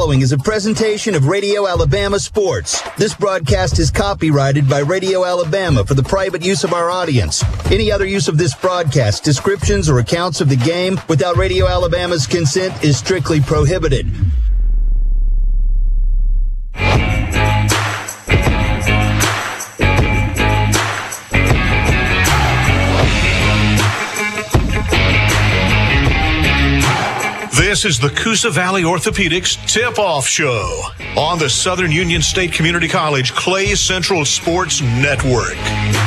following is a presentation of Radio Alabama Sports. This broadcast is copyrighted by Radio Alabama for the private use of our audience. Any other use of this broadcast, descriptions, or accounts of the game without Radio Alabama's consent is strictly prohibited. This is the Coosa Valley Orthopedics Tip-Off Show on the Southern Union State Community College Clay Central Sports Network.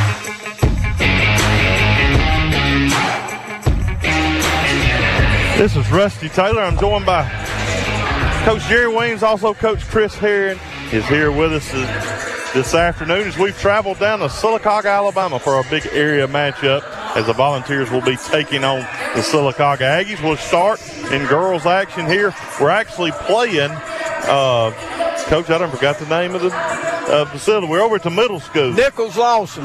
This is Rusty Taylor. I'm joined by Coach Jerry Williams. Also, Coach Chris Herron is here with us this afternoon as we've traveled down to Sylacauga, Alabama for our big area matchup as the Volunteers will be taking on the Sylacauga Aggies. We'll start in girls action here. We're actually playing, Coach, I done forgot the name of the facility. We're over at the middle school. Nichols Lawson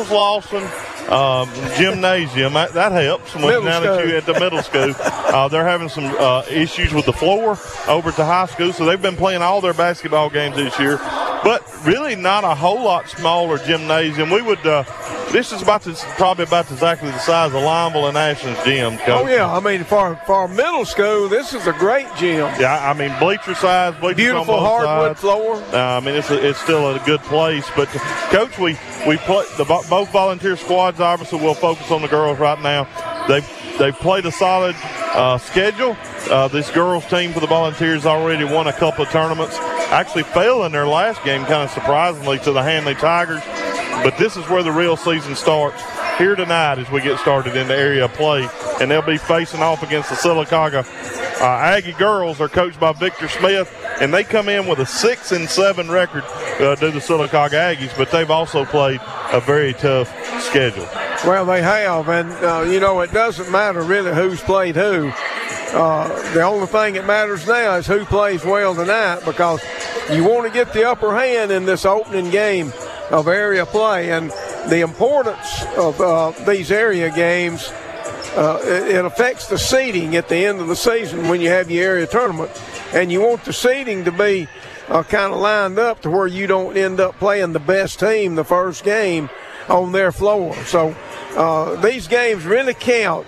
Gymnasium. That helps now that you're at the middle school. They're having some issues with the floor over at the high school, so they've been playing all their basketball games this year. But really not a whole lot smaller gymnasium. We would this is probably about exactly the size of Lineville and Ashland's gym, Coach. Oh, yeah. I mean, for middle school, this is a great gym. Yeah, I mean, bleacher size, beautiful hardwood floor. I mean, it's still a good place. But, Coach, we play both volunteer squads. Obviously, we'll focus on the girls right now. They've played a solid schedule. This girls team for the Volunteers already won a couple of tournaments. Actually fell in their last game, kind of surprisingly, to the Handley Tigers. But this is where the real season starts here tonight as we get started in the area play. And they'll be facing off against the Sylacauga Aggie girls. Are coached by Victor Smith, and they come in with a 6-7 record due to Sylacauga Aggies, but they've also played a very tough schedule. Well, they have, and, it doesn't matter really who's played who. The only thing that matters now is who plays well tonight, because you want to get the upper hand in this opening game of area play. And the importance of these area games, it affects the seeding at the end of the season when you have your area tournament. And you want the seeding to be kind of lined up to where you don't end up playing the best team the first game on their floor. So these games really count.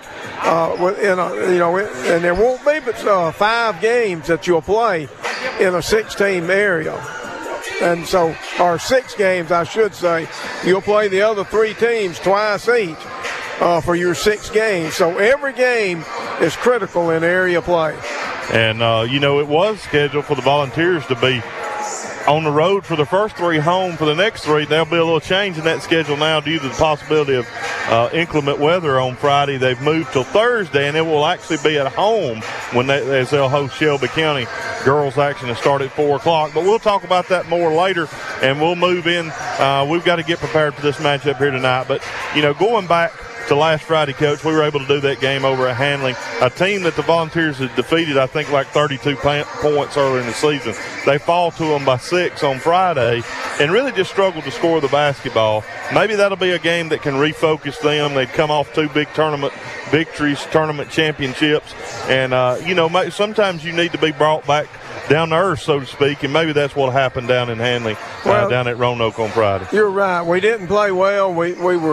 And there won't be but 5 games that you'll play in a 6-team area. And so, or 6 games, I should say. You'll play the other 3 teams twice each for your 6 games. So every game is critical in area play. And, it was scheduled for the Volunteers to be on the road for the first 3, home for the next 3. There'll be a little change in that schedule now due to the possibility of inclement weather on Friday. They've moved till Thursday, and it will actually be at home as they'll host Shelby County. Girls action will start at 4 o'clock. But we'll talk about that more later, and we'll move in. We've got to get prepared for this matchup here tonight. But, going back to last Friday, Coach, we were able to do that game over at Handley, a team that the Volunteers had defeated, I think, like 32 points earlier in the season. They fall to them by 6 on Friday and really just struggled to score the basketball. Maybe that'll be a game that can refocus them. They've come off 2 big tournament victories, tournament championships, and, sometimes you need to be brought back down to earth, so to speak, and maybe that's what happened down in Handley, down at Roanoke on Friday. You're right. We didn't play well. We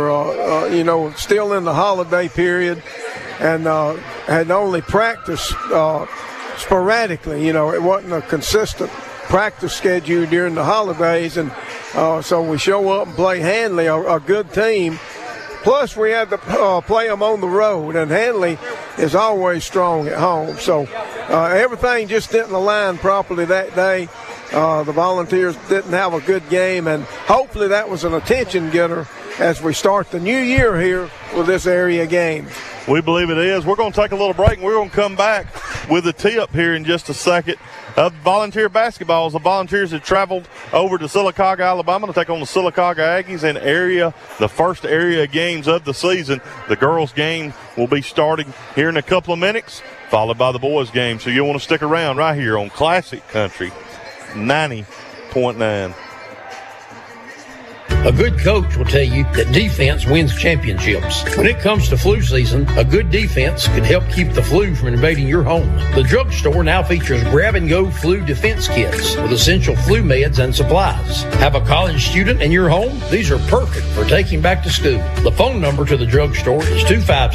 were, still in the holiday period and had only practiced sporadically. It wasn't a consistent practice schedule during the holidays, and so we show up and play Handley, a good team. Plus, we had to play them on the road, and Handley is always strong at home. So everything just didn't align properly that day. The Volunteers didn't have a good game, and hopefully that was an attention getter as we start the new year here with this area game. We believe it is. We're going to take a little break, and we're going to come back with a tip here in just a second of Volunteer basketball. The Volunteers have traveled over to Sylacauga, Alabama to take on the Sylacauga Aggies in the first area games of the season. The girls' game will be starting here in a couple of minutes, followed by the boys' game. So you'll want to stick around right here on Classic Country 90.9. A good coach will tell you that defense wins championships. When it comes to flu season, a good defense could help keep the flu from invading your home. The drugstore now features grab-and-go flu defense kits with essential flu meds and supplies. Have a college student in your home? These are perfect for taking back to school. The phone number to the drugstore is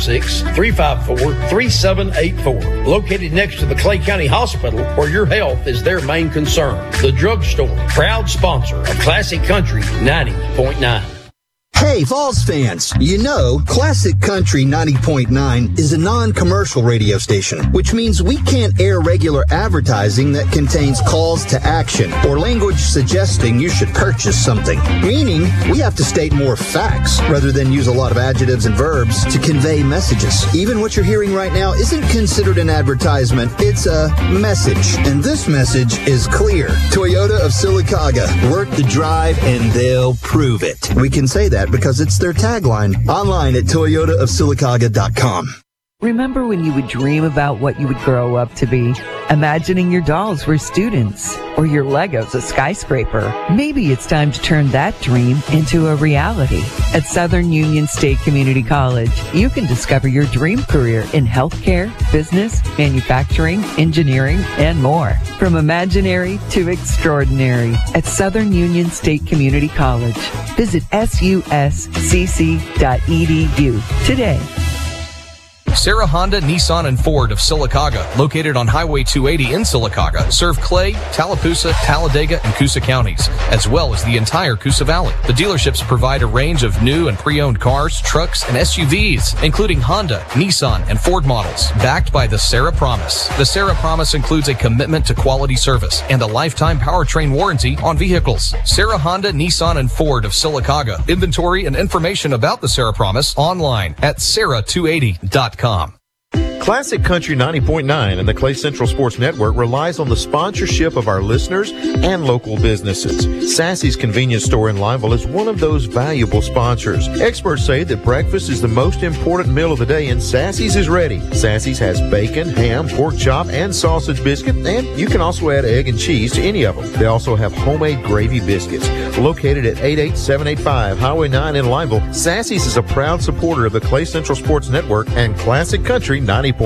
256-354-3784. Located next to the Clay County Hospital, where your health is their main concern. The drugstore, proud sponsor of Classic Country 90.9. Hey, Vols fans, you know, Classic Country 90.9 is a non-commercial radio station, which means we can't air regular advertising that contains calls to action or language suggesting you should purchase something. Meaning, we have to state more facts rather than use a lot of adjectives and verbs to convey messages. Even what you're hearing right now isn't considered an advertisement, it's a message. And this message is clear. Toyota of Sylacauga, work the drive and they'll prove it. We can say that because it's their tagline. Online at toyotaofsylacauga.com. Remember when you would dream about what you would grow up to be? Imagining your dolls were students or your Legos a skyscraper. Maybe it's time to turn that dream into a reality. At Southern Union State Community College, you can discover your dream career in healthcare, business, manufacturing, engineering, and more. From imaginary to extraordinary at Southern Union State Community College. Visit suscc.edu today. Sarah Honda, Nissan, and Ford of Sylacauga, located on Highway 280 in Sylacauga, serve Clay, Tallapoosa, Talladega, and Coosa counties, as well as the entire Coosa Valley. The dealerships provide a range of new and pre-owned cars, trucks, and SUVs, including Honda, Nissan, and Ford models, backed by the Sarah Promise. The Sarah Promise includes a commitment to quality service and a lifetime powertrain warranty on vehicles. Sarah Honda, Nissan, and Ford of Sylacauga. Inventory and information about the Sarah Promise online at sarah280.com. Classic Country 90.9 and the Clay Central Sports Network relies on the sponsorship of our listeners and local businesses. Sassy's Convenience Store in Lineville is one of those valuable sponsors. Experts say that breakfast is the most important meal of the day, and Sassy's is ready. Sassy's has bacon, ham, pork chop, and sausage biscuit, and you can also add egg and cheese to any of them. They also have homemade gravy biscuits. Located at 88785 Highway 9 in Lineville, Sassy's is a proud supporter of the Clay Central Sports Network and Classic Country 90.9.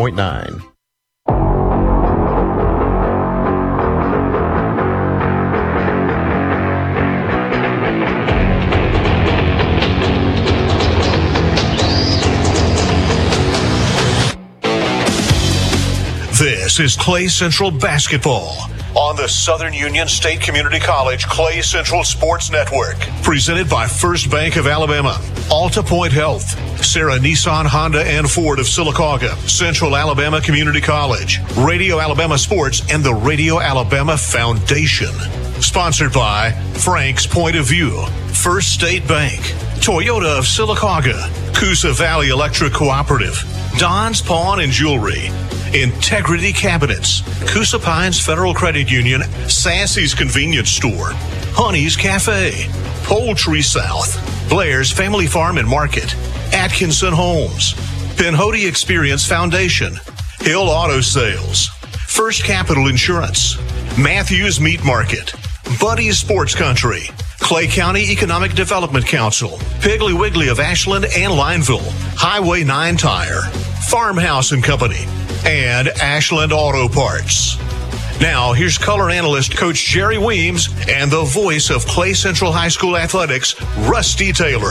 This is Clay Central Basketball on the Southern Union State Community College Clay Central Sports Network. Presented by First Bank of Alabama, Alta Point Health, Sarah Nissan, Honda, and Ford of Sylacauga, Central Alabama Community College, Radio Alabama Sports, and the Radio Alabama Foundation. Sponsored by Frank's Point of View, First State Bank, Toyota of Sylacauga, Coosa Valley Electric Cooperative, Don's Pawn and Jewelry, Integrity Cabinets, Coosa Pines Federal Credit Union, Sassy's Convenience Store, Honey's Cafe, Poultry South, Blair's Family Farm and Market, Atkinson Homes, Penhody Experience Foundation, Hill Auto Sales, First Capital Insurance, Matthews Meat Market, Buddy's Sports Country, Clay County Economic Development Council, Piggly Wiggly of Ashland and Lineville, Highway 9 Tire, Farmhouse and Company, and Ashland Auto Parts. Now, here's color analyst Coach Jerry Weems and the voice of Clay Central High School Athletics, Rusty Taylor.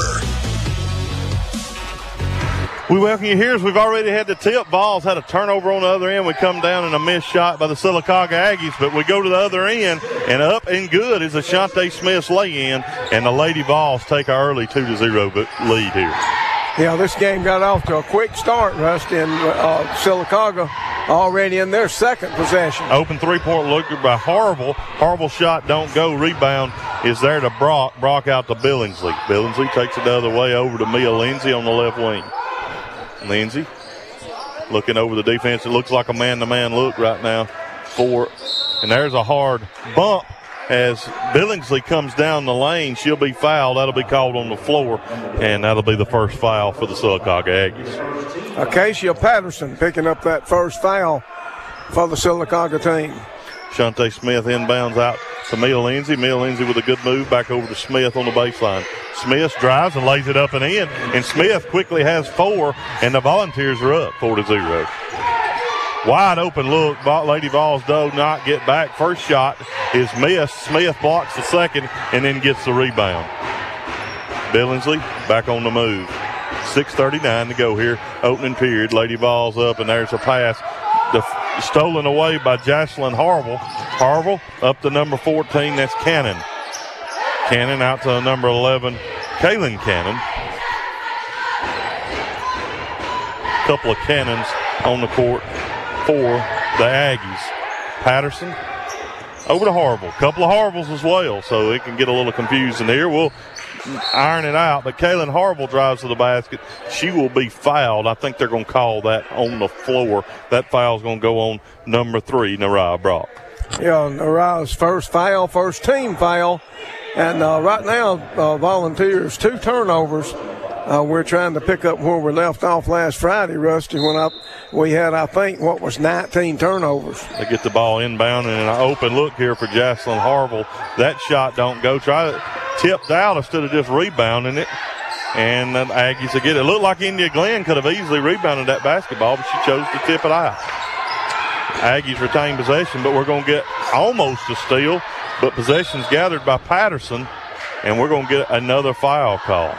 We welcome you here as we've already had the tip. Vols had a turnover on the other end. We come down in a missed shot by the Sylacauga Aggies, but we go to the other end, and up and good is Ashante Smith's lay-in, and the Lady Vols take our early 2-0 lead here. Yeah, this game got off to a quick start, Rusty, and Sylacauga already in their second possession. Open three-point looker by horrible shot, don't go. Rebound is there to Brock out to Billingsley. Billingsley takes it the other way over to Mia Lindsay on the left wing. Lindsay looking over the defense. It looks like a man-to-man look right now and there's a hard bump as Billingsley comes down the lane. She'll be fouled. That'll be called on the floor, and that'll be the first foul for the Sylacauga Aggies. Acacia Patterson picking up that first foul for the Sylacauga team. Shante Smith inbounds out to Mia Lindsay. Mia Lindsay with a good move back over to Smith on the baseline. Smith drives and lays it up and in, and Smith quickly has 4, and the Volunteers are up 4-0. Wide open look. Lady Vols do not get back. First shot is missed. Smith blocks the second and then gets the rebound. Billingsley back on the move. 6:39 to go here. Opening period. Lady Vols up, and there's a pass. Stolen away by Jocelyn Harville. Harville up to number 14. That's Cannon. Cannon out to number 11. Kaylin Cannon. Couple of Cannons on the court for the Aggies. Patterson over to Harville. Couple of Harvilles as well, so it can get a little confusing here. We'll iron it out, but Kaylin Harville drives to the basket. She will be fouled. I think they're going to call that on the floor. That foul is going to go on number 3, Nariah Brock. Yeah, Nariah's first foul, first team foul. And right now, Volunteers, 2 turnovers. We're trying to pick up where we left off last Friday, Rusty, when we had, I think, 19 turnovers. They get the ball inbound, and an open look here for Jocelyn Harville. That shot don't go. Try to tipped out instead of just rebounding it. And the Aggies will get it. It looked like India Glenn could have easily rebounded that basketball, but she chose to tip it out. Aggies retain possession, but we're going to get almost a steal. But possession's gathered by Patterson, and we're going to get another foul call.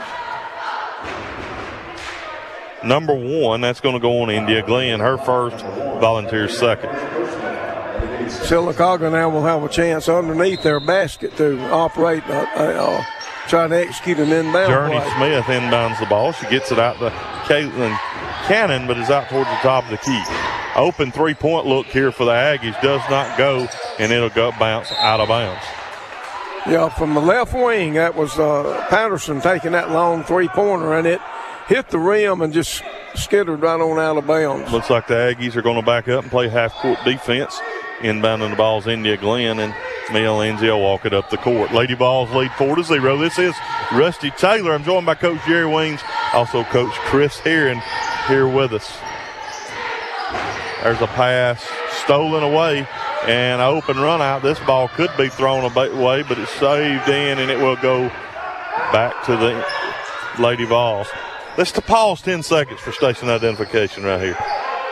Number 1, that's going to go on India Glenn, her first, Volunteers second. Sylacauga now will have a chance underneath their basket to operate, try to execute an inbound Journey play. Smith inbounds the ball. She gets it out to Caitlin Cannon, but is out towards the top of the key. Open three-point look here for the Aggies. Does not go, and it'll go bounce out of bounds. Yeah, from the left wing, that was Patterson taking that long three-pointer, and it hit the rim and just skittered right on out of bounds. Looks like the Aggies are going to back up and play half-court defense. Inbounding the ball's India Glenn, and Mia Lindsay will walk it up the court. Lady Vols lead 4-0. This is Rusty Taylor. I'm joined by Coach Jerry Weems, also Coach Chris Herron here with us. There's a pass stolen away and an open run out. This ball could be thrown away, but it's saved in, and it will go back to the Lady Vols. Let's pause 10 seconds for station identification right here.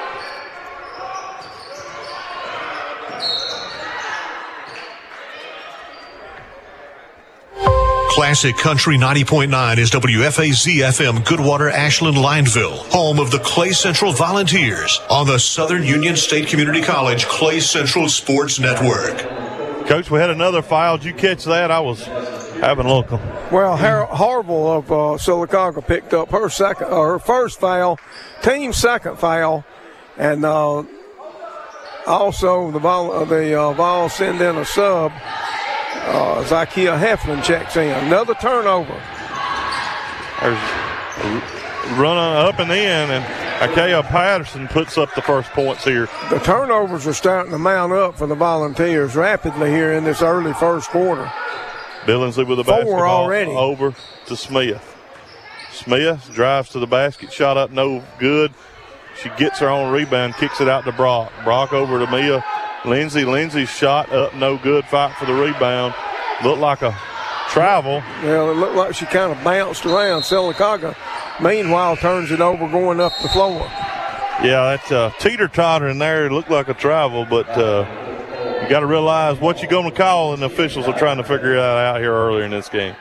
Classic Country 90.9 is WFAZ-FM Goodwater, Ashland, Lineville, home of the Clay Central Volunteers on the Southern Union State Community College Clay Central Sports Network. Coach, we had another foul. Did you catch that? I was having a look. Well, Harville of Sylacauga picked up her first foul, team second foul, and also the Vols send in a sub. Zykia Heflin checks in. Another turnover. There's running up and in, and Akea Patterson puts up the first points here. The turnovers are starting to mount up for the Volunteers rapidly here in this early first quarter. Billingsley with the basketball already. Over to Smith. Smith drives to the basket, shot up no good. She gets her own rebound, kicks it out to Brock. Brock over to Mia Lindsay. Lindsay's shot up no good, fight for the rebound. Looked like a travel. Well, it looked like she kind of bounced around. Sylacauga, meanwhile, turns it over going up the floor. Yeah, that's teeter-totter in there. It looked like a travel, but you got to realize what you're going to call, and the officials are trying to figure that out here earlier in this game.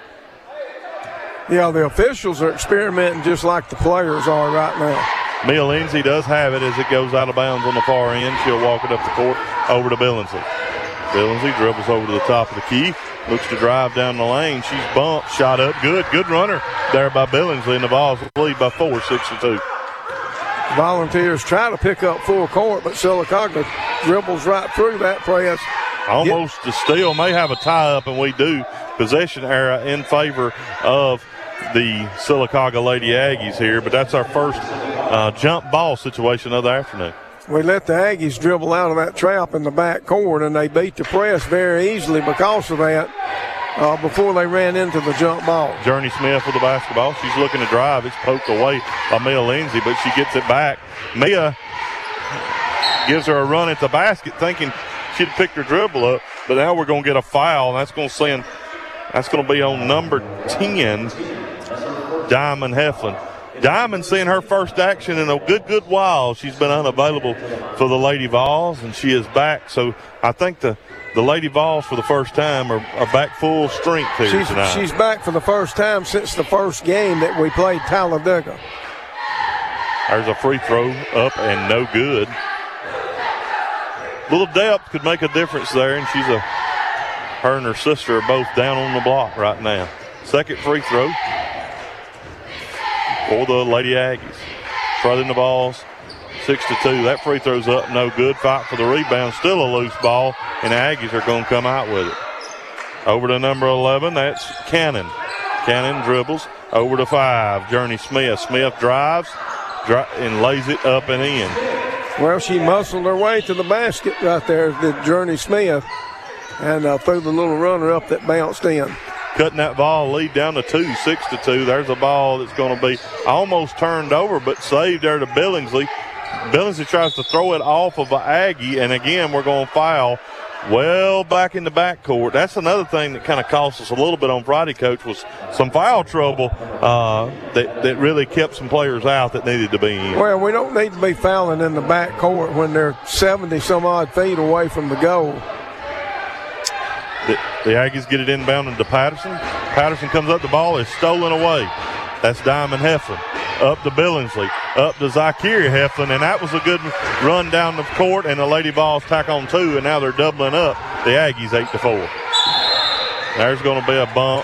Yeah, the officials are experimenting just like the players are right now. Mia Lindsay does have it as it goes out of bounds on the far end. She'll walk it up the court over to Billingsley. Billingsley dribbles over to the top of the key. Looks to drive down the lane. She's bumped, shot up. Good runner there by Billingsley, and the Vols lead by 4, 6-2. Volunteers try to pick up full court, but Sylacauga dribbles right through that press. Almost a steal. May have a tie-up, and we do. Possession era in favor of the Sylacauga Lady Aggies here, but that's our first jump ball situation of the afternoon. We let the Aggies dribble out of that trap in the back court, and they beat the press very easily because of that before they ran into the jump ball. Journey Smith with the basketball. She's looking to drive. It's poked away by Mia Lindsay, but she gets it back. Mia gives her a run at the basket, thinking she'd picked her dribble up, but now we're going to get a foul, and that's going to be on number 10, Diamond Heflin. Diamond seeing her first action in a good while. She's been unavailable for the Lady Vols, and she is back. So I think the Lady Vols for the first time are back full strength here tonight. She's back for the first time since the first game that we played Talladega. There's a free throw up and no good. Little depth could make a difference there, and her and her sister are both down on the block right now. Second free throw for the Lady Aggies. Trailing the balls 6-2. That free throw's up, no good. Fight for the rebound, still a loose ball, and the Aggies are going to come out with it. Over to number 11, that's Cannon. Cannon dribbles over to 5, Journey Smith. Smith drives and lays it up and in. Well, she muscled her way to the basket right there, the Journey Smith, and threw the little runner up that bounced in. Cutting that ball lead down to 6-2. There's a ball that's going to be almost turned over, but saved there to Billingsley. Billingsley tries to throw it off of an Aggie, and again, we're going to foul well back in the backcourt. That's another thing that kind of cost us a little bit on Friday, Coach, was some foul trouble that really kept some players out that needed to be in. Well, we don't need to be fouling in the backcourt when they're 70-some-odd feet away from the goal. The Aggies get it inbound into Patterson. Patterson comes up, the ball is stolen away. That's Diamond Heflin. Up to Billingsley, up to Zykeria Heflin, and that was a good run down the court, and the Lady Vols tack on 2, and now they're doubling up the Aggies 8-4. There's going to be a bump.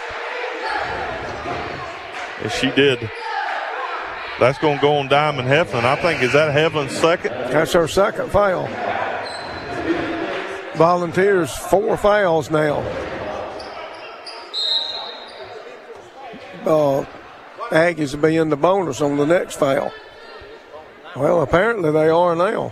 As she did. That's going to go on Diamond Heflin. I think, is that Heflin's second? That's her second foul. Volunteers 4 fouls now. Aggies will be in the bonus on the next foul. Well, apparently they are now.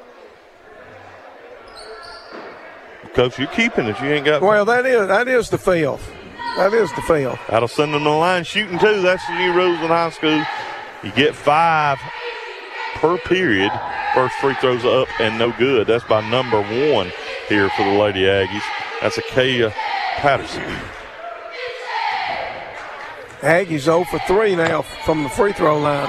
Coach, you're keeping it. You ain't got. Well, that is the fifth. That is the fifth. That'll send them to the line shooting 2. That's the new rules in high school. You get 5 per period. First free throws up and no good. That's by number 1 here for the Lady Aggies. That's Akeia Patterson. Aggies 0 for 3 now from the free throw line.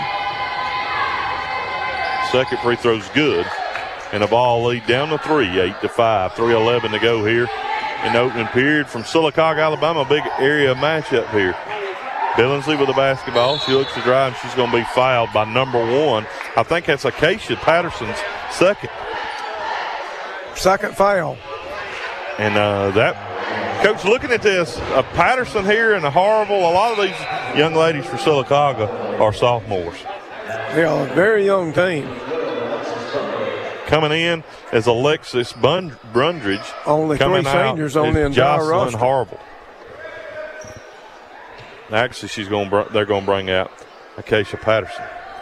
Second free throw's good. And the ball lead down to 3, 8-5. 3:11 to go here in the opening period from Sylacauga, Alabama. A big area matchup here. Billingsley with the basketball. She looks to drive, and she's going to be fouled by number 1. I think that's Akeia Patterson's second. Second foul. And Coach, looking at this, Patterson here and a lot of these young ladies for Sylacauga are sophomores. Yeah, a very young team. Coming in as Alexis Brundridge. Only 3 seniors on the entire roster. Harville. Actually, they're going to bring out Akeia Patterson.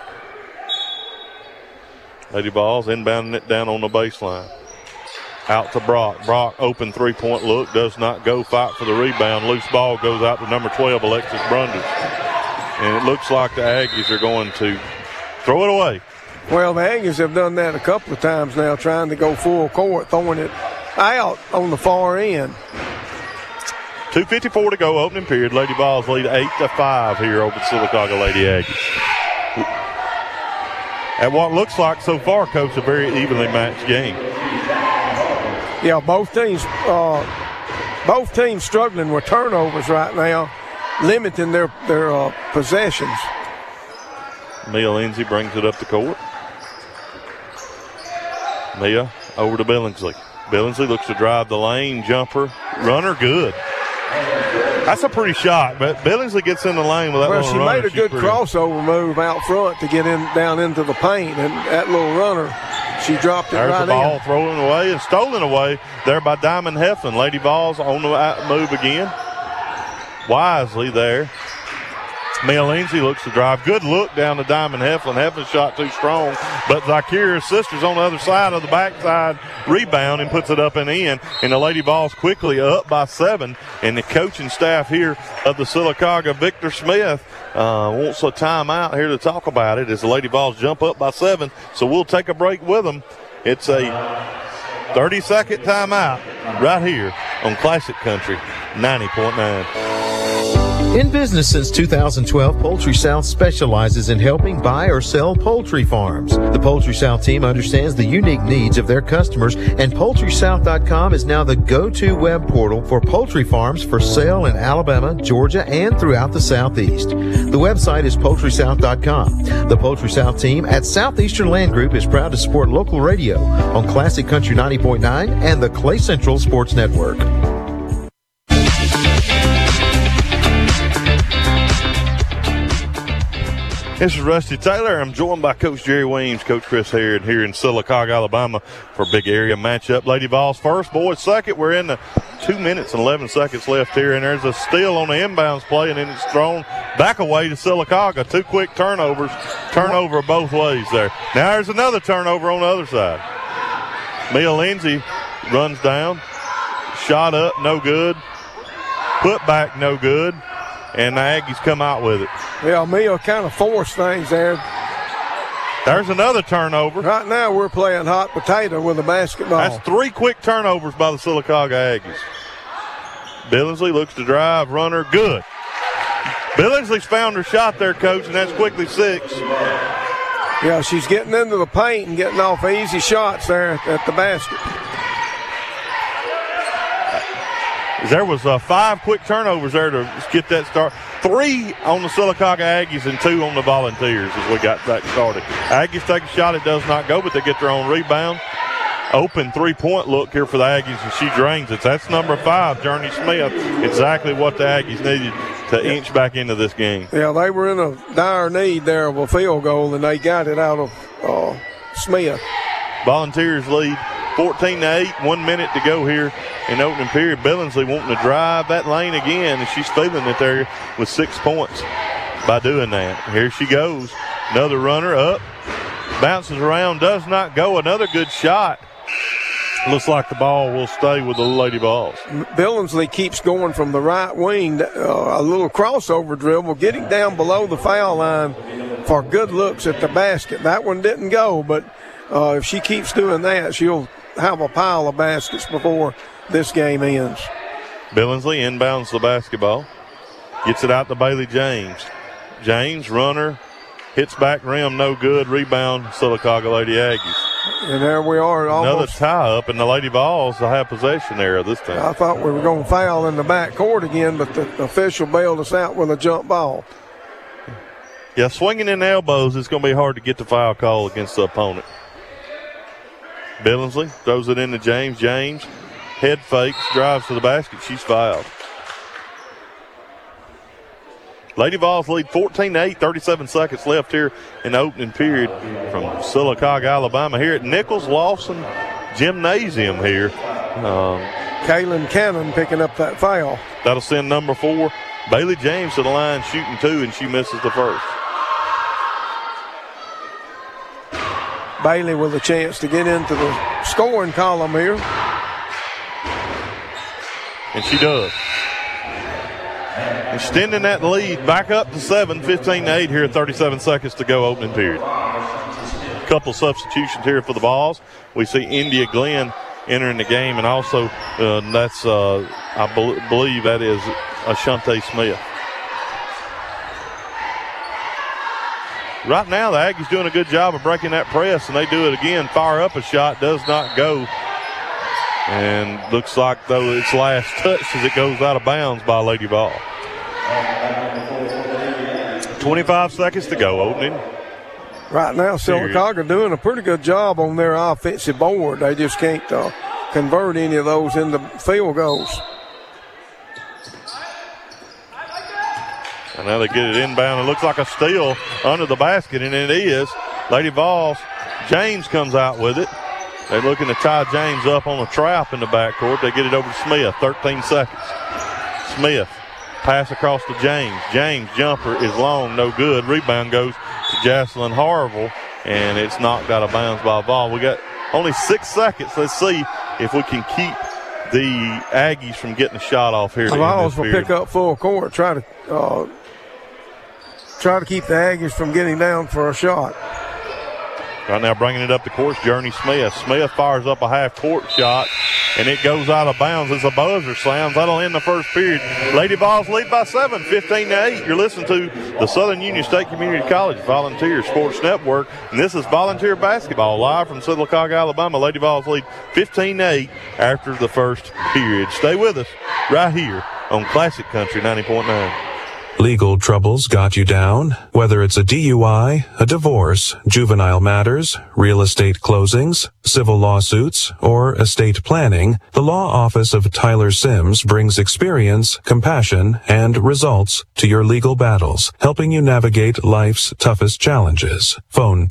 Lady Vols inbounding it down on the baseline. Out to Brock. Brock, open 3-point look, does not go. Fight for the rebound. Loose ball goes out to number 12, Alexis Brundage. And it looks like the Aggies are going to throw it away. Well, the Aggies have done that a couple of times now, trying to go full court, throwing it out on the far end. 2:54 to go, opening period. Lady Vols lead 8-5 here over the Sylacauga Lady Aggies. At what looks like so far, Coach, a very evenly matched game. Yeah, both teams struggling with turnovers right now, limiting their possessions. Mia Lindsay brings it up the court. Mia over to Billingsley. Billingsley looks to drive the lane, jumper, runner, good. That's a pretty shot, but Billingsley gets in the lane with that little runner. Well, she made a good crossover move out front to get down into the paint, and that little runner, she dropped it right in. There's the ball thrown away and stolen away there by Diamond Heflin. Lady Vols on the move again. Wisely there. Mia Lindsay looks to drive. Good look down to Diamond Heflin. Heflin shot too strong, but Zykeira's sister's on the other side of the backside rebound and puts it up and in. And the Lady Vols quickly up by 7. And the coaching staff here of the Sylacauga, Victor Smith, wants a timeout here to talk about it as the Lady Vols jump up by 7. So we'll take a break with them. It's a 30-second timeout right here on Classic Country 90.9. In business since 2012, Poultry South specializes in helping buy or sell poultry farms. The Poultry South team understands the unique needs of their customers, and PoultrySouth.com is now the go-to web portal for poultry farms for sale in Alabama, Georgia, and throughout the Southeast. The website is PoultrySouth.com. The Poultry South team at Southeastern Land Group is proud to support local radio on Classic Country 90.9 and the Clay Central Sports Network. This is Rusty Taylor. I'm joined by Coach Jerry Weems, Coach Chris Harrod here in Sylacauga, Alabama for a big area matchup. Lady Vols first, boys second. We're in the 2 minutes and 11 seconds left here, and there's a steal on the inbounds play, and then it's thrown back away to Sylacauga. 2 quick turnovers, turnover both ways there. Now there's another turnover on the other side. Mia Lindsay runs down, shot up, no good, put back, no good. And the Aggies come out with it. Yeah, Mia kind of forced things there. There's another turnover. Right now we're playing hot potato with a basketball. That's 3 quick turnovers by the Sylacauga Aggies. Billingsley looks to drive, runner, good. Billingsley's found her shot there, Coach, and that's quickly 6. Yeah, she's getting into the paint and getting off easy shots there at the basket. There was 5 quick turnovers there to get that start. 3 on the Sylacauga Aggies and 2 on the Volunteers as we got that started. Aggies take a shot, it does not go, but they get their own rebound. Open 3-point look here for the Aggies, and she drains it. That's number 5, Journey Smith. Exactly what the Aggies needed to inch back into this game. Yeah, they were in a dire need there of a field goal, and they got it out of Smith. Volunteers lead 14-8, 1 minute to go here in opening period. Billingsley wanting to drive that lane again, and she's feeling it there with 6 points by doing that. Here she goes. Another runner up. Bounces around, does not go. Another good shot. Looks like the ball will stay with the Lady Vols. Billingsley keeps going from the right wing, a little crossover dribble, getting down below the foul line for good looks at the basket. That one didn't go, but if she keeps doing that, she'll have a pile of baskets before this game ends. Billingsley inbounds the basketball. Gets it out to Bailey James. James, runner, hits back rim, no good. Rebound, Sylacauga Lady Aggies. And there we are. Another tie-up, and the Lady Vols will have possession there this time. I thought we were going to foul in the back court again, but the official bailed us out with a jump ball. Yeah, swinging in the elbows, it's going to be hard to get the foul call against the opponent. Billingsley throws it into James. James head fakes, drives to the basket. She's fouled. Lady Vols lead 14-8, 37 seconds left here in the opening period from Sylacauga, Alabama, here at Nichols Lawson Gymnasium here. Kaylin Cannon picking up that foul. That'll send number 4, Bailey James, to the line shooting 2, and she misses the first. Bailey with a chance to get into the scoring column here. And she does. Extending that lead back up to 7, 15-8 here, 37 seconds to go, opening period. A couple substitutions here for the Vols. We see India Glenn entering the game, and also that's, I believe that is Ashante Smith. Right now, the Aggies doing a good job of breaking that press, and they do it again. Fire up a shot, does not go. And looks like, though, its last touch as it goes out of bounds by Lady Vol. 25 seconds to go, opening. Right now, Sylacauga doing a pretty good job on their offensive board. They just can't convert any of those into field goals. And now they get it inbound. It looks like a steal under the basket, and it is. Lady Vols, James comes out with it. They're looking to tie James up on a trap in the backcourt. They get it over to Smith, 13 seconds. Smith, pass across to James. James, jumper is long, no good. Rebound goes to Jocelyn Harville, and it's knocked out of bounds by Vol. We got only 6 seconds. Let's see if we can keep the Aggies from getting a shot off here. The Vols will pick up full court, try to keep the Aggies from getting down for a shot. Right now bringing it up the course, Journey Smith. Smith fires up a half-court shot, and it goes out of bounds as a buzzer slams. That'll end the first period. Lady Vols lead by 7, 15-8. You're listening to the Southern Union State Community College Volunteer Sports Network, and this is Volunteer Basketball live from Sylacauga, Alabama. Lady Vols lead 15-8 after the first period. Stay with us right here on Classic Country 90.9. Legal troubles got you down? Whether it's a DUI, a divorce, juvenile matters, real estate closings, civil lawsuits, or estate planning, the law office of Tyler Sims brings experience, compassion, and results to your legal battles, helping you navigate life's toughest challenges. Phone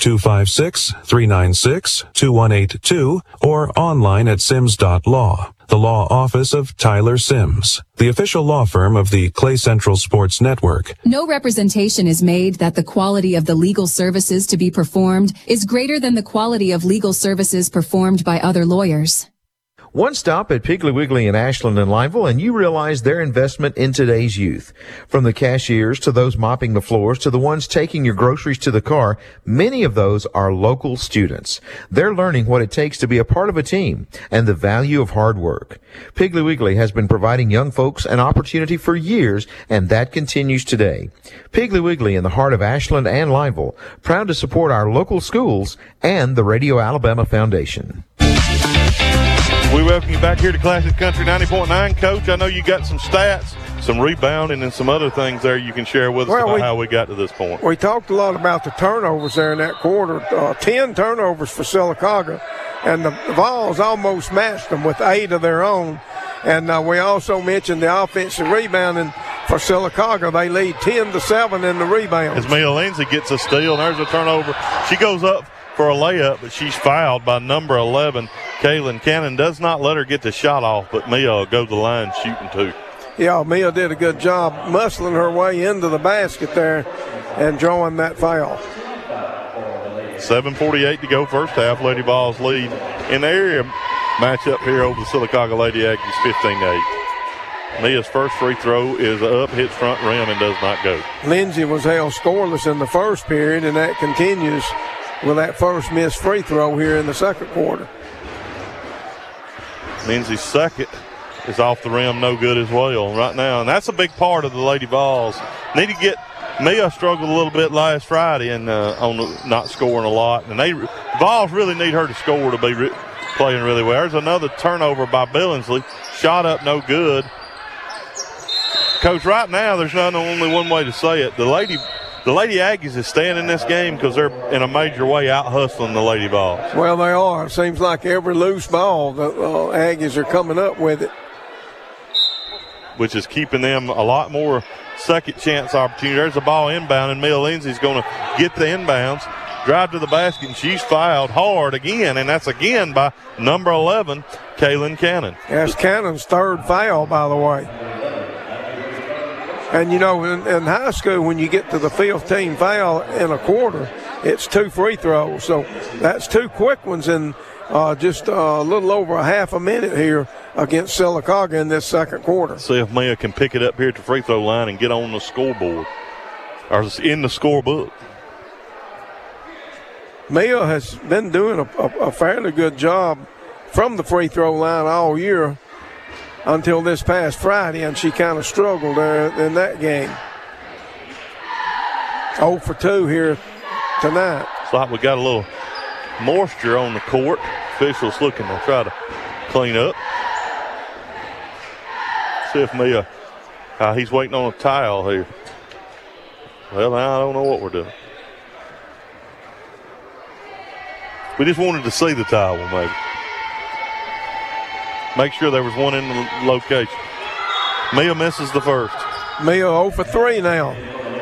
256-396-2182 or online at sims.law. The law office of Tyler Sims, the official law firm of the Clay Central Sports Network. No representation is made that the quality of the legal services to be performed is greater than the quality of legal services performed by other lawyers. One stop at Piggly Wiggly in Ashland and Lineville, and you realize their investment in today's youth. From the cashiers to those mopping the floors to the ones taking your groceries to the car, many of those are local students. They're learning what it takes to be a part of a team and the value of hard work. Piggly Wiggly has been providing young folks an opportunity for years, and that continues today. Piggly Wiggly in the heart of Ashland and Lineville, proud to support our local schools and the Radio Alabama Foundation. We welcome you back here to Classic Country 90.9. Coach, I know you got some stats, some rebounding, and some other things there you can share with us about how we got to this point. We talked a lot about the turnovers there in that quarter. 10 turnovers for Sylacauga, and the Vols almost matched them with 8 of their own. And we also mentioned the offensive rebounding for Sylacauga. They lead 10-7 in the rebounds. As Mia Lindsay gets a steal, and there's a turnover. She goes up for a layup, but she's fouled by number 11, Kaylin Cannon. Does not let her get the shot off, but Mia will go to the line shooting too. Yeah, Mia did a good job muscling her way into the basket there and drawing that foul. 7:48 to go first half. Lady Vols lead in the area matchup here over the Sylacauga Lady Aggies 15-8. Mia's first free throw is up, hits front rim, and does not go. Lindsay was held scoreless in the first period, and that continues with that first missed free throw here in the second quarter. Lindsay's second is off the rim, no good as well right now. And that's a big part of the Lady Vols. Need to get Mia struggled a little bit last Friday and on not scoring a lot. And Vols really need her to score to be playing really well. There's another turnover by Billingsley. Shot up, no good. Coach, right now there's not only one way to say it. The Lady Aggies is staying in this game because they're in a major way out hustling the Lady Vols. Well, they are. It seems like every loose ball, the Aggies are coming up with it. Which is keeping them a lot more second chance opportunity. There's a ball inbound, and Mia Lindsay's going to get the inbounds, drive to the basket, and she's fouled hard again, and that's again by number 11, Kaylin Cannon. That's Cannon's third foul, by the way. And, you know, in high school, when you get to the 15th foul in a quarter, it's 2 free throws. So that's 2 quick ones in just a little over a half a minute here against Sylacauga in this second quarter. See if Mia can pick it up here at the free throw line and get on the scoreboard or in the scorebook. Mia has been doing a fairly good job from the free throw line all year until this past Friday, and she kind of struggled in that game. 0 for 2 here tonight. It's like we got a little moisture on the court. Officials looking to try to clean up. See if Mia, he's waiting on a towel here. Well, now I don't know what we're doing. We just wanted to see the towel, maybe. Make sure there was one in the location. Mia misses the first. Mia 0 for 3 now.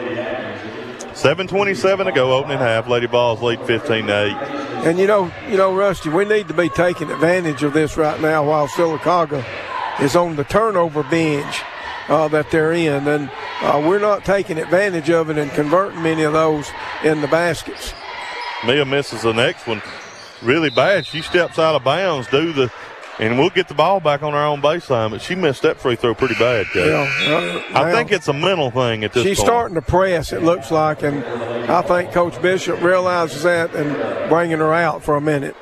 7:27 to go, opening half. Lady Vols lead 15-8. And you know, Rusty, we need to be taking advantage of this right now while Sylacauga is on the turnover binge that they're in, and we're not taking advantage of it and converting many of those in the baskets. Mia misses the next one really bad. She steps out of bounds due to And we'll get the ball back on our own baseline, but she missed that free throw pretty bad, Coach. Yeah, I think it's a mental thing at this point. She's starting to press, it looks like, and I think Coach Bishop realizes that and bringing her out for a minute.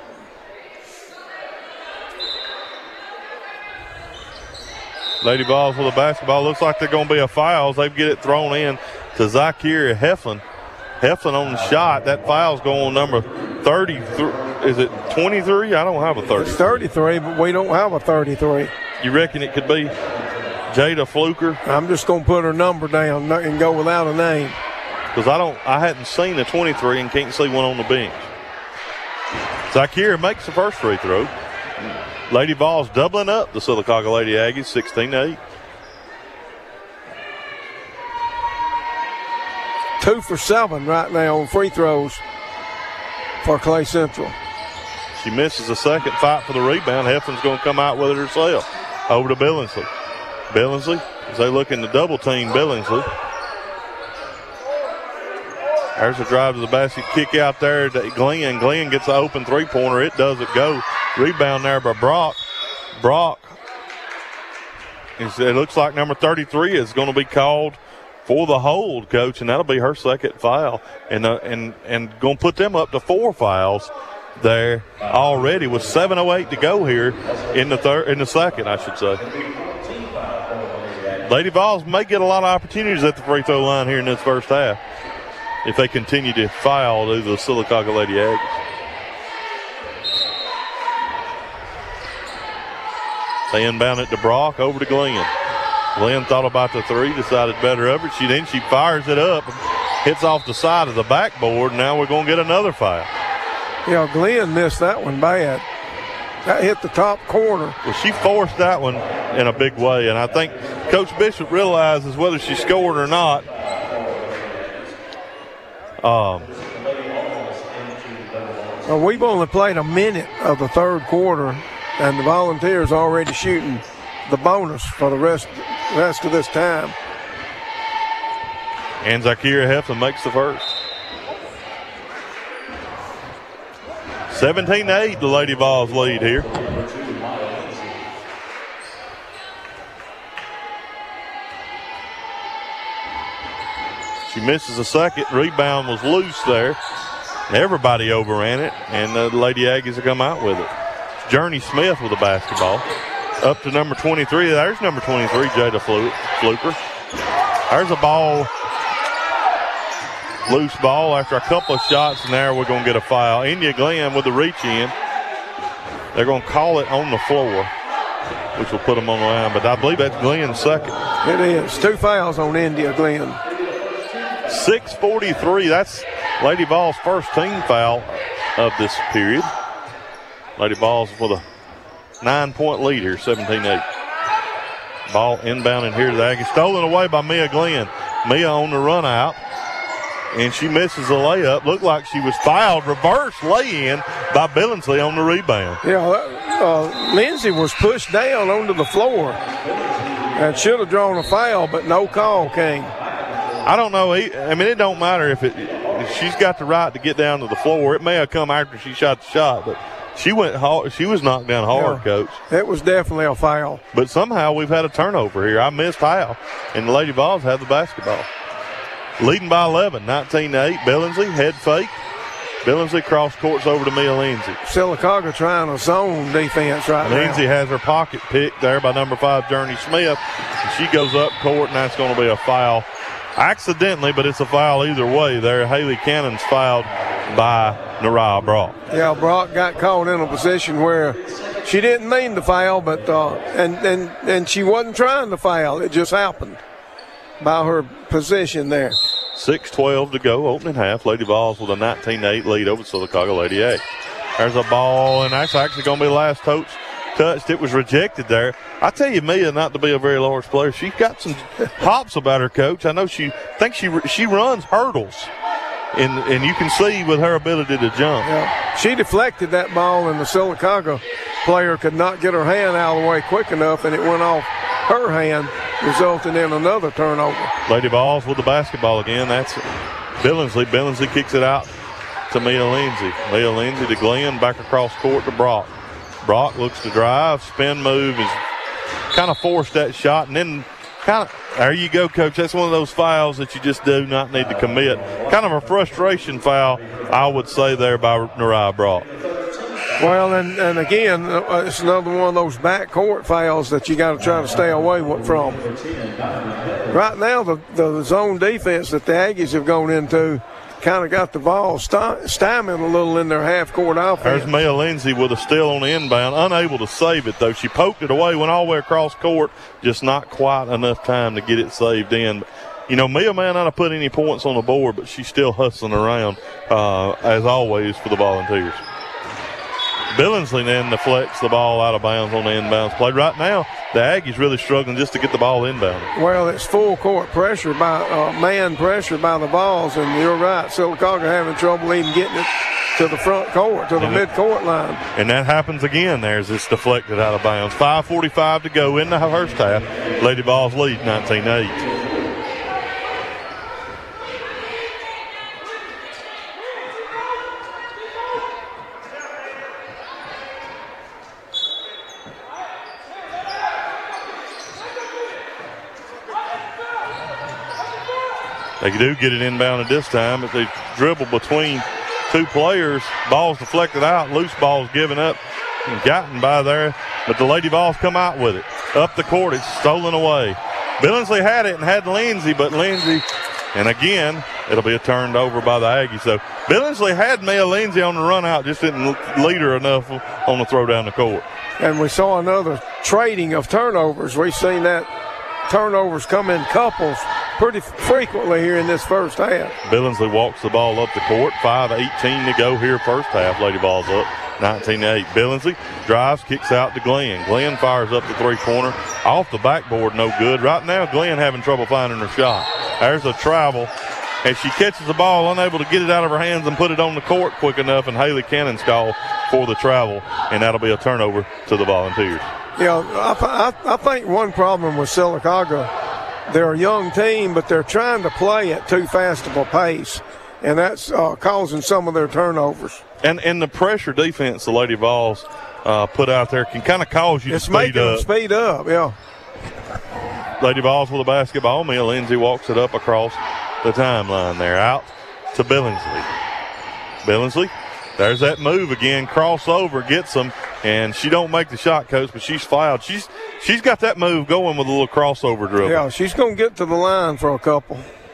Lady Vols with a basketball. Looks like they're going to be a foul as they get it thrown in to Zykeria Heflin. Heflin on the shot. That foul's going on number 33. Is it 23? I don't have a 30. It's 33, but we don't have a 33. You reckon it could be Jada Fluker? I'm just going to put her number down and go without a name. Because I hadn't seen the 23 and can't see one on the bench. Zykeria makes the first free throw. Lady Vols doubling up the Sylacauga Lady Aggies, 16-8. 2 for 7 right now on free throws for Clay Central. She misses the second, fight for the rebound. Heflin's going to come out with it herself. Over to Billingsley. Billingsley, as they look in the double team, Billingsley. There's a drive to the basket, kick out there to Glenn. Glenn gets an open three-pointer. It doesn't go. Rebound there by Brock. Brock, it looks like number 33 is going to be called for the hold, Coach, and that'll be her second foul. And going to put them up to 4 fouls there already with 7:08 to go here in the second, I should say. Lady Vols may get a lot of opportunities at the free throw line here in this first half if they continue to foul to the Sylacauga Lady Aggies. They inbound it to Brock, over to Glenn. Glenn thought about the three, decided better of it. She fires it up, hits off the side of the backboard. Now we're going to get another foul. Yeah, Glenn missed that one bad. That hit the top corner. Well, she forced that one in a big way, and I think Coach Bishop realizes whether she scored or not. Well, we've only played a minute of the third quarter, and the Volunteers already shooting the bonus for the rest of this time. And Zykeria Heflin makes the first. 17-8, the Lady Vols lead here. She misses a second. Rebound was loose there. Everybody overran it, and the Lady Aggies will come out with it. Journey Smith with the basketball. Up to number 23. There's number 23, Jada Fluker. There's a ball. Loose ball after a couple of shots, and there we're going to get a foul. India Glenn with the reach in. They're going to call it on the floor, which will put them on the line. But I believe that's Glenn's second. It is. 2 fouls on India Glenn. 6:43. That's Lady Vols' first team foul of this period. Lady Vols with a 9-point lead here, 17-8. Ball inbounding here to the Aggies. Stolen away by Mia Glenn. Mia on the run out. And she misses a layup. Looked like she was fouled. Reverse lay-in by Billingsley on the rebound. Yeah, Lindsay was pushed down onto the floor and should have drawn a foul, but no call came. I don't know. I mean, it don't matter if she's got the right to get down to the floor. It may have come after she shot the shot, but she went hard. She was knocked down hard, yeah, Coach. It was definitely a foul. But somehow we've had a turnover here. I missed how, and the Lady Vols have the basketball. Leading by 11, 19-8. Billingsley, head fake. Billingsley cross courts over to Mia Lindsay. Sylacauga trying a zone defense right now. Lindsay has her pocket picked there by number 5, Journey Smith. And she goes up court, and that's going to be a foul. Accidentally, but it's a foul either way there. Haley Cannon's fouled by Nariah Brock. Yeah, Brock got caught in a position where she didn't mean to foul, but and she wasn't trying to foul. It just happened by her position there. 6:12 to go, opening half. Lady Vols with a 19-8 lead over Sylacauga Lady A. There's a ball, and that's actually going to be the last touched. It was rejected there. I tell you, Mia, not to be a very large player, she's got some hops about her, Coach. I know she runs hurdles, and you can see with her ability to jump. Yeah. She deflected that ball, and the Sylacauga player could not get her hand out of the way quick enough, and it went off her hand, resulting in another turnover. Lady Vols with the basketball again. That's Billingsley. Billingsley kicks it out to Mia Lindsay. Mia Lindsay to Glenn, back across court to Brock. Brock looks to drive. Spin move is kind of forced that shot, and then there you go, Coach. That's one of those fouls that you just do not need to commit. Kind of a frustration foul, I would say, there by Nariah Brock. Well, and again, it's another one of those backcourt fouls that you got to try to stay away from. Right now, the zone defense that the Aggies have gone into kind of got the ball stymied a little in their half-court offense. There's Mia Lindsay with a steal on the inbound, unable to save it, though. She poked it away, went all the way across court, just not quite enough time to get it saved in. You know, Mia may not have put any points on the board, but she's still hustling around, as always, for the Volunteers. Billingsley then deflects the ball out of bounds on the inbounds play. Right now, the Aggies really struggling just to get the ball inbound. Well, it's full court pressure by man pressure by the balls, and you're right. Sylacauga having trouble even getting it to the front court, to the mid-court line. And that happens again there as it's deflected out of bounds. 5:45 to go in the first half. Lady Vols lead 19-8. They do get it inbound at this time, but they dribble between two players. Ball's deflected out. Loose ball's given up and gotten by there, but the Lady Vols come out with it. Up the court, it's stolen away. Billingsley had it and had Lindsay, but Lindsay, and again, it'll be a turned over by the Aggies. So Billingsley had Mia Lindsay on the run out, just didn't lead her enough on the throw down the court. And we saw another trading of turnovers. We've seen that turnovers come in couples pretty frequently here in this first half. Billingsley walks the ball up the court. 5:18 to go here first half. Lady Vols up 19-8. Billingsley drives, kicks out to Glenn. Glenn fires up the three-pointer. Off the backboard, no good. Right now, Glenn having trouble finding her shot. There's a travel. As she catches the ball, unable to get it out of her hands and put it on the court quick enough, and Haley Cannon's call for the travel, and that'll be a turnover to the Volunteers. Yeah, I think one problem with Sylacauga, they're a young team, but they're trying to play at too fast of a pace, and that's causing some of their turnovers. And the pressure defense the Lady Vols put out there can kind of cause you to speed up. It's making them speed up, yeah. Lady Vols with a basketball. Mia Lindsay walks it up across the timeline there. Out to Billingsley. Billingsley, there's that move again. Crossover, gets them, and she don't make the shot, Coach, but she's fouled. She's got that move going with a little crossover dribble. Yeah, she's going to get to the line for a couple.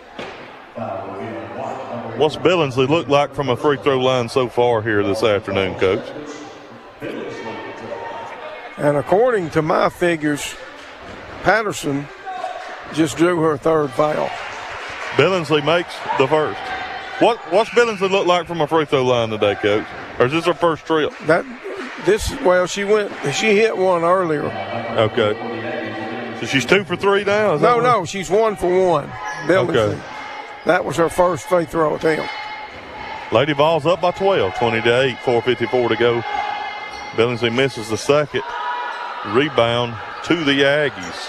What's Billingsley look like from a free throw line so far here this afternoon, Coach? And according to my figures, Patterson just drew her third foul. Billingsley makes the first. What's Billingsley look like from a free throw line today, Coach? Or is this her first trip? She hit one earlier. Okay. So she's 2 for 3 now? No, she's 1 for 1. Billingsley. Okay. That was her first free throw attempt. Lady Vols up by 12, 20-8, 4:54 to go. Billingsley misses the second. Rebound to the Aggies.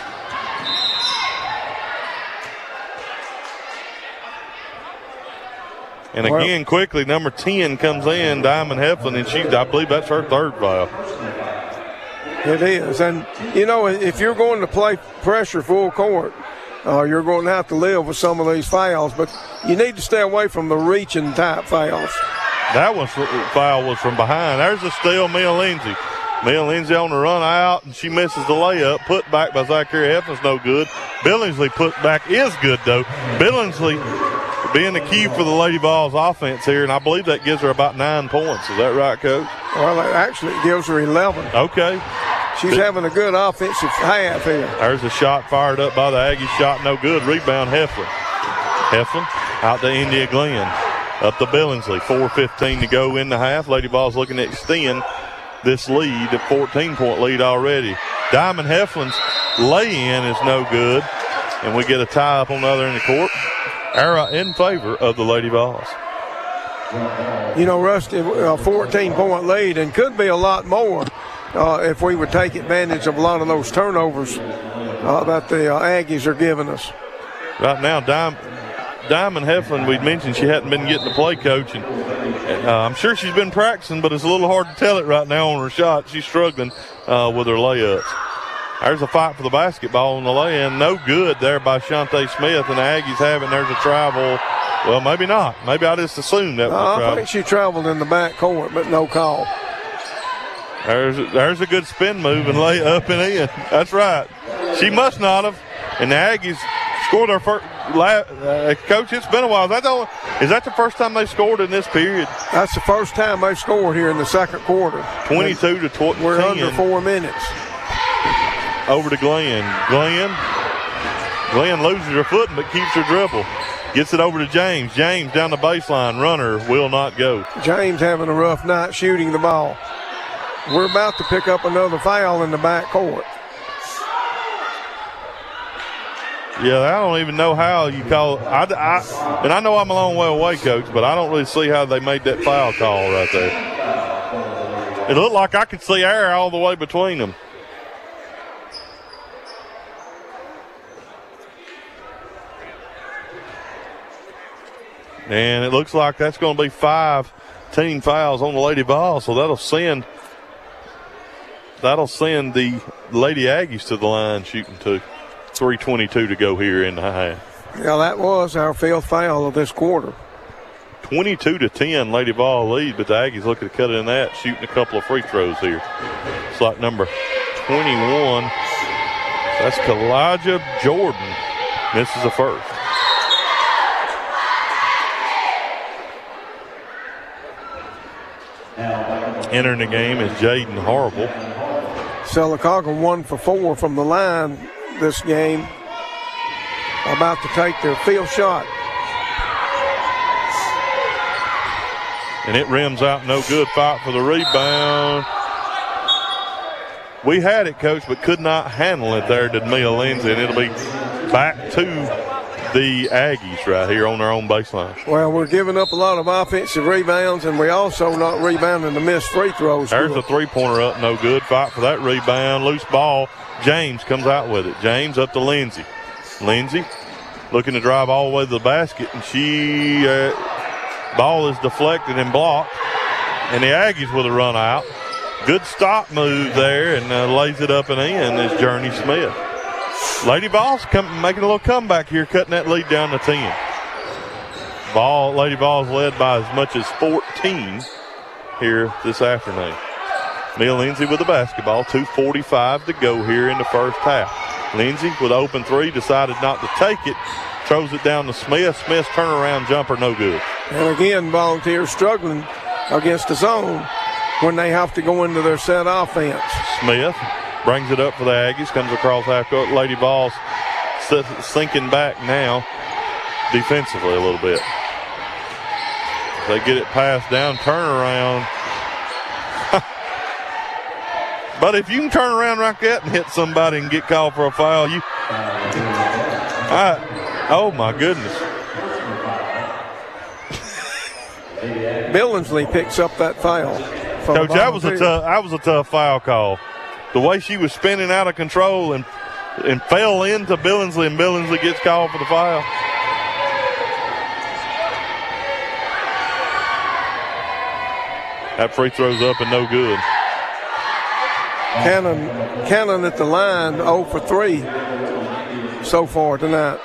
And again, quickly, number 10 comes in, Diamond Heflin, and I believe that's her third foul. It is. And, you know, if you're going to play pressure full court, you're going to have to live with some of these fouls, but you need to stay away from the reaching type fouls. That foul was from behind. There's a steal, Mia Lindsay. Mia Lindsay on the run out, and she misses the layup. Put back by Zachary Heflin's no good. Billingsley put back is good, though. Billingsley being the key for the Lady Vols offense here, and I believe that gives her about 9 points. Is that right, Coach? Well, actually, it gives her 11. Okay. She's having a good offensive half here. There's a shot fired up by the Aggies. Shot no good. Rebound Heflin. Heflin out to India Glenn. Up to Billingsley. 4:15 to go in the half. Lady Vols looking to extend this lead, a 14-point lead already. Diamond Heflin's lay-in is no good, and we get a tie up on the other end of the court. Error in favor of the Lady Vols. You know, Rusty, a 14-point lead, and could be a lot more if we would take advantage of a lot of those turnovers that the Aggies are giving us. Right now, Diamond Heflin, we mentioned she hadn't been getting to play, Coach, and I'm sure she's been practicing, but it's a little hard to tell it right now on her shot. She's struggling with her layups. There's a fight for the basketball on the lay-in. No good there by Shantae Smith, and the Aggies have it. There's a travel. Well, maybe not. Maybe I just assumed that was a travel. I think she traveled in the back court, but no call. There's a good spin move and lay up and in. That's right. She must not have. And the Aggies scored their first. Coach, it's been a while. Is that the first time they scored in this period? That's the first time they scored here in the second quarter. 22 to 10. We're under 4 minutes. Over to Glenn. Glenn loses her footing but keeps her dribble. Gets it over to James. James down the baseline. Runner will not go. James having a rough night shooting the ball. We're about to pick up another foul in the back court. Yeah, I don't even know how you call it. And I know I'm a long way away, Coach, but I don't really see how they made that foul call right there. It looked like I could see air all the way between them. And it looks like that's going to be 5 team fouls on the Lady Vols, so that'll send the Lady Aggies to the line shooting to 3:22 to go here in the half. Yeah, that was our 5th foul of this quarter. 22 to 10, Lady Vol lead, but the Aggies looking to cut in that, shooting a couple of free throws here. Slot number 21. That's Kalijah Jordan. This is the first. Entering the game is Jaden Horrible. Sylacauga 1 for 4 from the line this game. About to take their 5th shot. And it rims out no good. Fight for the rebound. We had it, Coach, but could not handle it there, did Mia Lindsay. And it'll be back to the Aggies right here on their own baseline. Well, we're giving up a lot of offensive rebounds, and we also not rebounding the missed free throws. There's a three-pointer up, no good. Fight for that rebound. Loose ball. James comes out with it. James up to Lindsay. Lindsay looking to drive all the way to the basket, and she ball is deflected and blocked. And the Aggies with a run out. Good stop move there, and lays it up and in is Journey Smith. Lady Vols making a little comeback here, cutting that lead down to 10. Lady Vols led by as much as 14 here this afternoon. Mia Lindsay with the basketball, 2:45 to go here in the first half. Lindsay with an open three, decided not to take it, throws it down to Smith. Smith's turnaround jumper, no good. And again, Volunteers struggling against the zone when they have to go into their set offense. Smith brings it up for the Aggies, comes across half court. Lady Vols sinking back now defensively a little bit. They get it passed down, turnaround. But if you can turn around like that and hit somebody and get called for a foul, oh my goodness. Billingsley picks up that foul. Coach, that was a tough foul call. The way she was spinning out of control and fell into Billingsley, and Billingsley gets called for the foul. That free throw's up and no good. Cannon at the line, 0 for 3 so far tonight.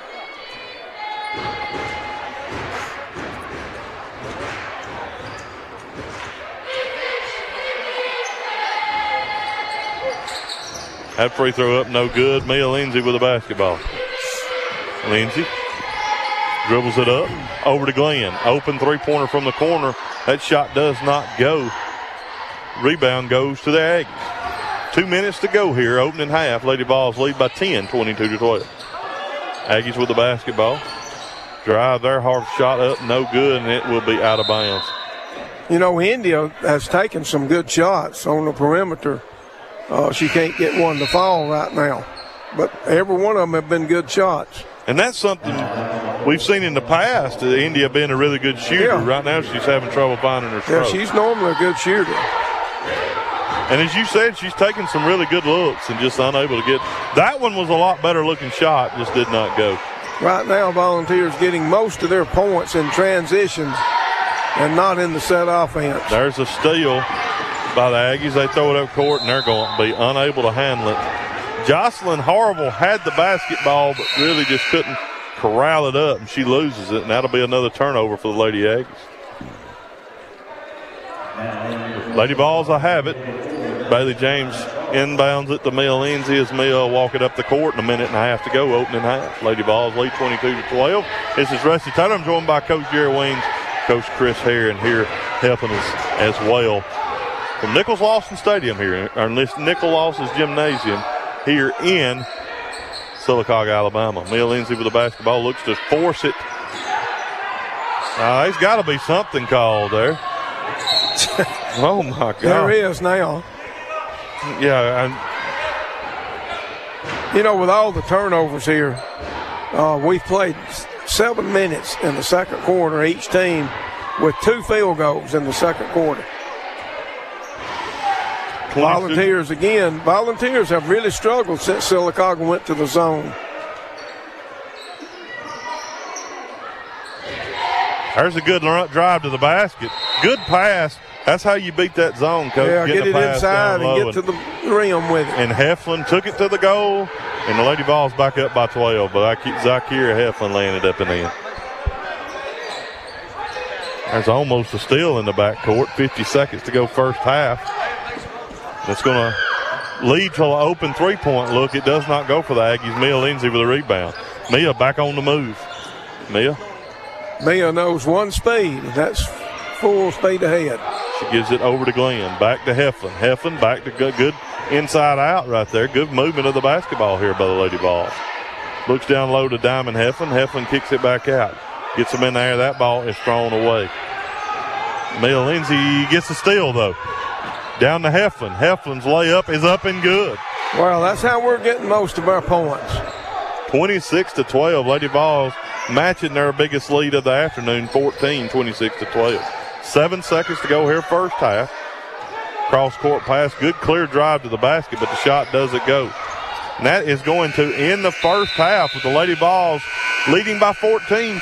That free throw up, no good. Mia Lindsay with the basketball. Lindsay dribbles it up, over to Glenn. Open three-pointer from the corner. That shot does not go. Rebound goes to the Aggies. 2 minutes to go here, opening half. Lady Vols lead by 10, 22 to 12. Aggies with the basketball. Drive their hard shot up, no good, and it will be out of bounds. You know, India has taken some good shots on the perimeter. She can't get one to fall right now. But every one of them have been good shots. And that's something we've seen in the past, India being a really good shooter. Yeah. Right now she's having trouble finding her stroke. Yeah, she's normally a good shooter. And as you said, she's taken some really good looks and just unable to get. That one was a lot better looking shot, just did not go. Right now, Volunteers getting most of their points in transitions and not in the set offense. There's a steal by the Aggies. They throw it up court, and they're going to be unable to handle it. Jocelyn Harville had the basketball, but really just couldn't corral it up, and she loses it, and that'll be another turnover for the Lady Aggies. Lady Vols will have it. Bailey James inbounds it to Mia Lindsay as Mia will walk it up the court in a minute and a half to go, opening half. Lady Vols lead 22-12. This is Rusty Taylor. I'm joined by Coach Jerry Weems, Coach Chris Herron here helping us as well from Nichols Lawson Stadium here, or Nichols Lawson's Gymnasium here in Sylacauga, Alabama. Mia Lindsay with the basketball looks to force it. There's got to be something called there. Oh, my God. There is now. Yeah. With all the turnovers here, we've played 7 minutes in the second quarter, each team, with 2 field goals in the second quarter. Volunteers have really struggled since Sylacauga went to the zone. There's a good drive to the basket. Good pass. That's how you beat that zone, Coach. Yeah, get it inside and get to the rim with it. And Heflin took it to the goal, and the Lady Vols back up by 12. But Zakira Heflin landed up and in. There's almost a steal in the backcourt. 50 seconds to go first half. It's going to lead to an open three-point look. It does not go for the Aggies. Mia Lindsay with a rebound. Mia back on the move. Mia knows one speed. That's full speed ahead. She gives it over to Glenn. Back to Heflin. Heflin back to good inside out right there. Good movement of the basketball here by the Lady Vols. Looks down low to Diamond Heflin. Heflin kicks it back out. Gets them in there. That ball is thrown away. Mia Lindsay gets the steal, though. Down to Heflin. Heflin's layup is up and good. Well, that's how we're getting most of our points. 26-12. Lady Vols matching their biggest lead of the afternoon, 26-12. 7 seconds to go here first half. Cross-court pass, good clear drive to the basket, but the shot doesn't go. And that is going to end the first half with the Lady Vols leading by 14,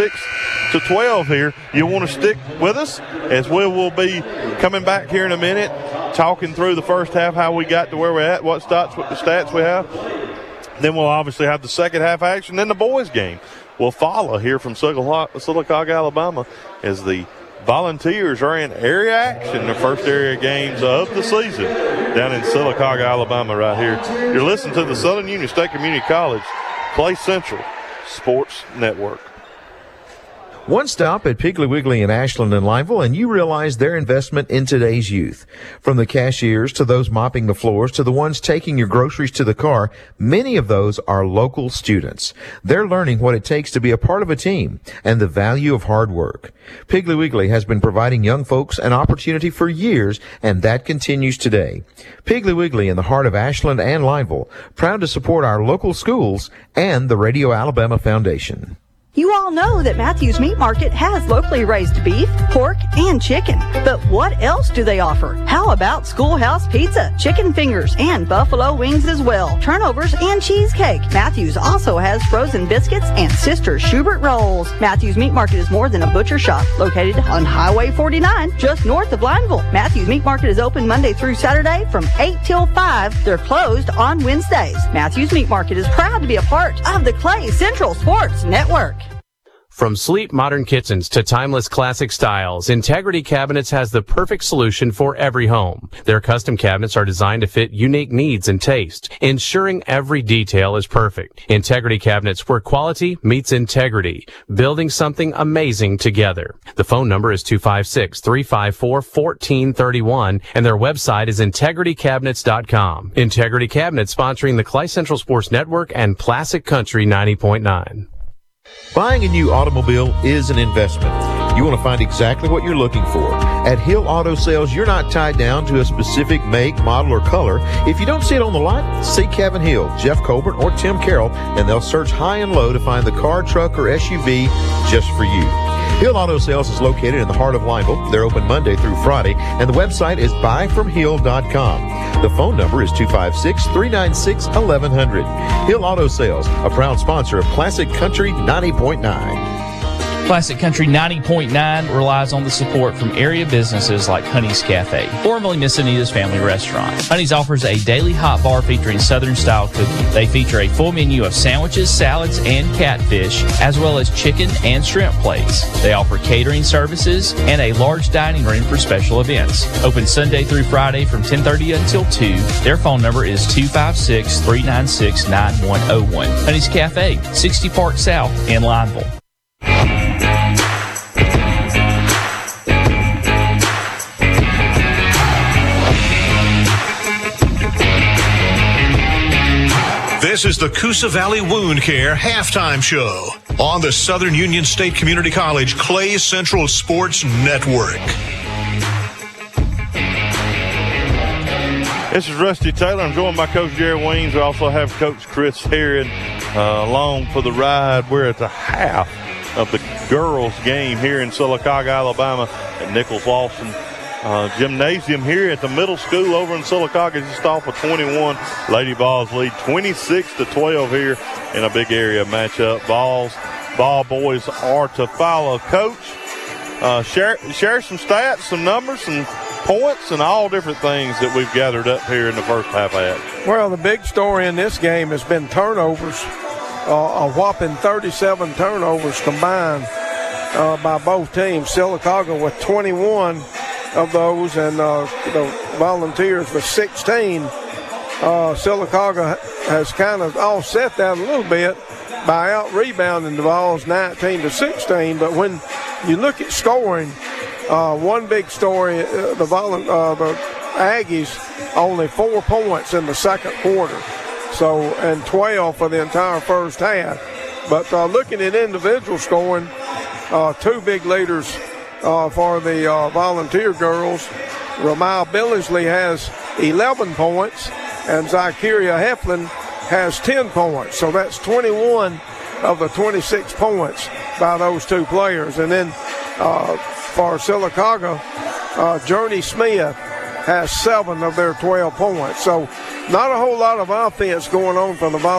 26-12 here. You want to stick with us as we will be coming back here in a minute, talking through the first half, how we got to where we're at, what stats we have. Then we'll obviously have the second half action. Then the boys' game will follow here from Sylacauga, Alabama, as the Volunteers are in area action, their first area games of the season down in Sylacauga, Alabama right here. You're listening to the Southern Union State Community College Clay Central Sports Network. One stop at Piggly Wiggly in Ashland and Lineville, and you realize their investment in today's youth. From the cashiers to those mopping the floors to the ones taking your groceries to the car, many of those are local students. They're learning what it takes to be a part of a team and the value of hard work. Piggly Wiggly has been providing young folks an opportunity for years, and that continues today. Piggly Wiggly in the heart of Ashland and Lineville, proud to support our local schools and the Radio Alabama Foundation. You all know that Matthews Meat Market has locally raised beef, pork, and chicken. But what else do they offer? How about Schoolhouse Pizza, chicken fingers, and buffalo wings as well, turnovers, and cheesecake? Matthews also has frozen biscuits and Sister Schubert rolls. Matthews Meat Market is more than a butcher shop, located on Highway 49, just north of Lineville. Matthews Meat Market is open Monday through Saturday from 8 till 5. They're closed on Wednesdays. Matthews Meat Market is proud to be a part of the Clay Central Sports Network. From sleek modern kitchens to timeless classic styles, Integrity Cabinets has the perfect solution for every home. Their custom cabinets are designed to fit unique needs and taste, ensuring every detail is perfect. Integrity Cabinets, where quality meets integrity, building something amazing together. The phone number is 256-354-1431, and their website is integritycabinets.com. Integrity Cabinets sponsoring the Clay Central Sports Network and Classic Country 90.9. Buying a new automobile is an investment. You want to find exactly what you're looking for. At Hill Auto Sales, you're not tied down to a specific make, model, or color. If you don't see it on the lot, see Kevin Hill, Jeff Colbert, or Tim Carroll, and they'll search high and low to find the car, truck, or SUV just for you. Hill Auto Sales is located in the heart of Lineville. They're open Monday through Friday, and the website is buyfromhill.com. The phone number is 256-396-1100. Hill Auto Sales, a proud sponsor of Classic Country 90.9. Classic Country 90.9 relies on the support from area businesses like Honey's Cafe, formerly Miss Anita's Family Restaurant. Honey's offers a daily hot bar featuring Southern-style cooking. They feature a full menu of sandwiches, salads, and catfish, as well as chicken and shrimp plates. They offer catering services and a large dining room for special events. Open Sunday through Friday from 10:30 until 2. Their phone number is 256-396-9101. Honey's Cafe, 60 Park South in Lineville. This is the Coosa Valley Wound Care Halftime Show on the Southern Union State Community College Clay Central Sports Network. This is Rusty Taylor. I'm joined by Coach Jerry Weems. We also have Coach Chris Herron along for the ride. We're at the half of the girls' game here in Sylacauga, Alabama at Nichols-Lawson Gymnasium here at the middle school over in Sylacauga, just off of 21. Lady Vols lead 26-12 here in a big area matchup. Ball boys are to follow. Coach, share some stats, some numbers, some points, and all different things that we've gathered up here in the first half. Well, the big story in this game has been turnovers. A whopping 37 turnovers combined by both teams. Sylacauga with 21 of those, and the Volunteers with 16. Sylacauga has kind of offset that a little bit by out-rebounding the Vols 19-16. But when you look at scoring, one big story, the Aggies only 4 points in the second quarter, and 12 for the entire first half. But looking at individual scoring, 2 big leaders for the Volunteer girls. Ramile Billingsley has 11 points, and Zykeria Heflin has 10 points. So that's 21 of the 26 points by those 2 players. And then for Sylacauga, Journey Smith has 7 of their 12 points. So not a whole lot of offense going on for the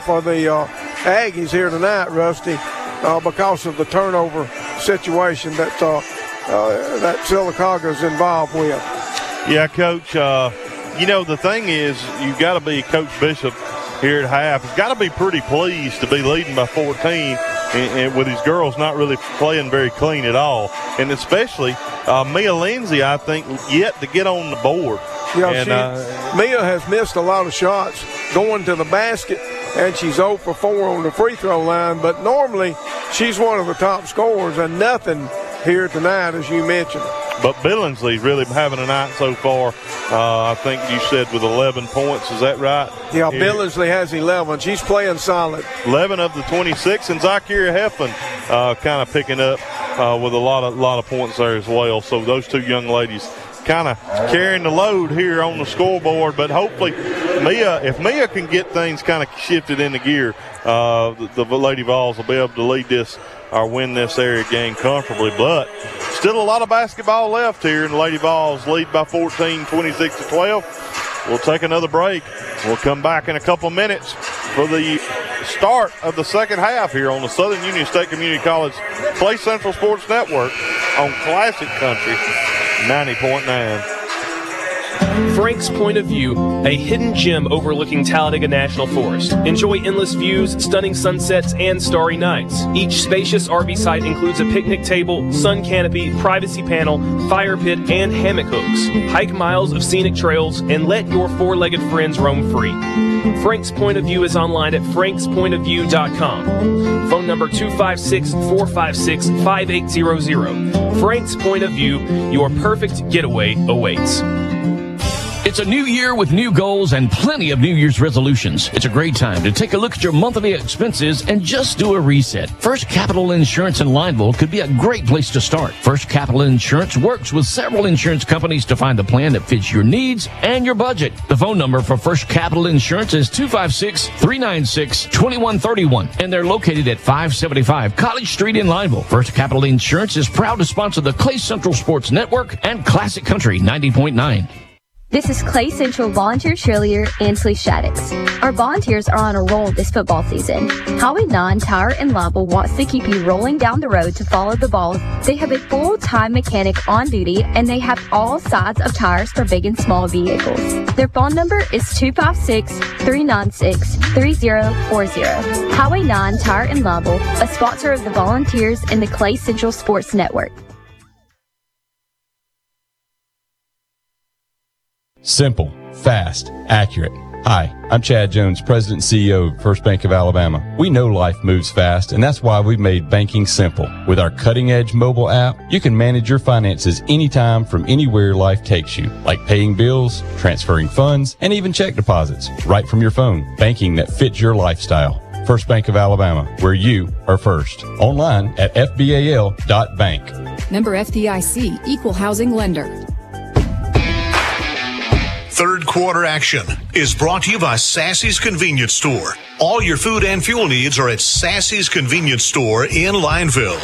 Aggies here tonight, Rusty, because of the turnover situation that Sylacauga is involved with. Yeah, Coach. The thing is, you've got to be Coach Bishop here at half. He's got to be pretty pleased to be leading by 14 and with these girls not really playing very clean at all. And especially Mia Lindsay, I think, yet to get on the board. Yeah, Mia has missed a lot of shots going to the basket, and she's 0 for 4 on the free throw line. But normally she's one of the top scorers, and nothing here tonight, as you mentioned. But Billingsley's really having a night so far. I think you said with 11 points. Is that right? Yeah, here. Billingsley has 11. She's playing solid. 11 of the 26, and Zykeria Heflin kind of picking up with a lot of points there as well. So those 2 young ladies kind of carrying the load here on the scoreboard. But hopefully, if Mia can get things kind of shifted into gear, the Lady Vols will be able to lead this or win this area game comfortably. But still a lot of basketball left here, and the Lady Vols lead by 14, 26-12. We'll take another break. We'll come back in a couple of minutes for the start of the second half here on the Southern Union State Community College Clay Central Sports Network on Classic Country 90.9. Frank's Point of View, a hidden gem overlooking Talladega National Forest. Enjoy endless views, stunning sunsets, and starry nights. Each spacious RV site includes a picnic table, sun canopy, privacy panel, fire pit, and hammock hooks. Hike miles of scenic trails and let your 4-legged friends roam free. Frank's Point of View is online at frankspointofview.com. Phone number 256-456-5800. Frank's Point of View, your perfect getaway awaits. It's a new year with new goals and plenty of New Year's resolutions. It's a great time to take a look at your monthly expenses and just do a reset. First Capital Insurance in Lineville could be a great place to start. First Capital Insurance works with several insurance companies to find a plan that fits your needs and your budget. The phone number for First Capital Insurance is 256-396-2131, and they're located at 575 College Street in Lineville. First Capital Insurance is proud to sponsor the Clay Central Sports Network and Classic Country 90.9. This is Clay Central volunteer cheerleader Ansley Shaddix. Our volunteers are on a roll this football season. Highway 9 Tire and Level wants to keep you rolling down the road to follow the ball. They have a full-time mechanic on duty, and they have all sizes of tires for big and small vehicles. Their phone number is 256-396-3040. Highway 9 Tire and Level, a sponsor of the Volunteers and the Clay Central Sports Network. Simple, fast, accurate. Hi, I'm Chad Jones, President and CEO of First Bank of Alabama. We know life moves fast, and that's why we've made banking simple. With our cutting-edge mobile app, you can manage your finances anytime from anywhere life takes you, like paying bills, transferring funds, and even check deposits, right from your phone. Banking that fits your lifestyle. First Bank of Alabama, where you are first. Online at fbal.bank. Member FDIC, Equal Housing Lender. Third quarter action is brought to you by Sassy's Convenience Store. All your food and fuel needs are at Sassy's Convenience Store in Lineville.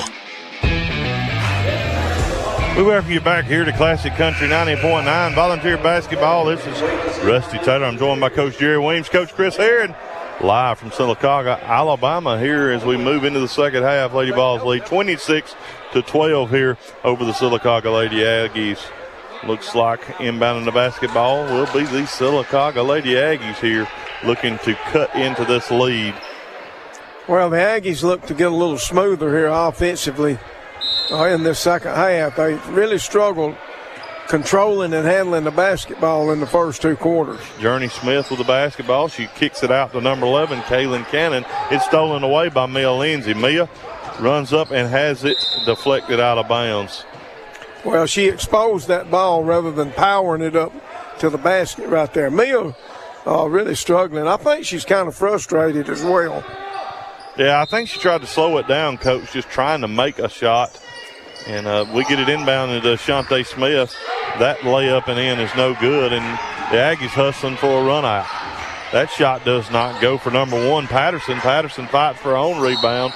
We welcome you back here to Classic Country 90.9 Volunteer Basketball. This is Rusty Taylor. I'm joined by Coach Jerry Williams, Coach Chris Herron, live from Sylacauga, Alabama here as we move into the second half. Lady Vols lead 26-12 here over the Sylacauga Lady Aggies. Looks like inbounding the basketball will be the Sylacauga Lady Aggies here looking to cut into this lead. Well, the Aggies look to get a little smoother here offensively in this second half. They really struggled controlling and handling the basketball in the first two quarters. Journey Smith with the basketball. She kicks it out to number 11, Kaylin Cannon. It's stolen away by Mia Lindsay. Mia runs up and has it deflected out of bounds. Well, she exposed that ball rather than powering it up to the basket right there. Mia really struggling. I think she's kind of frustrated as well. Yeah, I think she tried to slow it down, Coach, just trying to make a shot. And we get it inbounded to Shante Smith. That layup and in is no good, and the Aggies hustling for a run out. That shot does not go for number 1, Patterson. Patterson fights for her own rebound.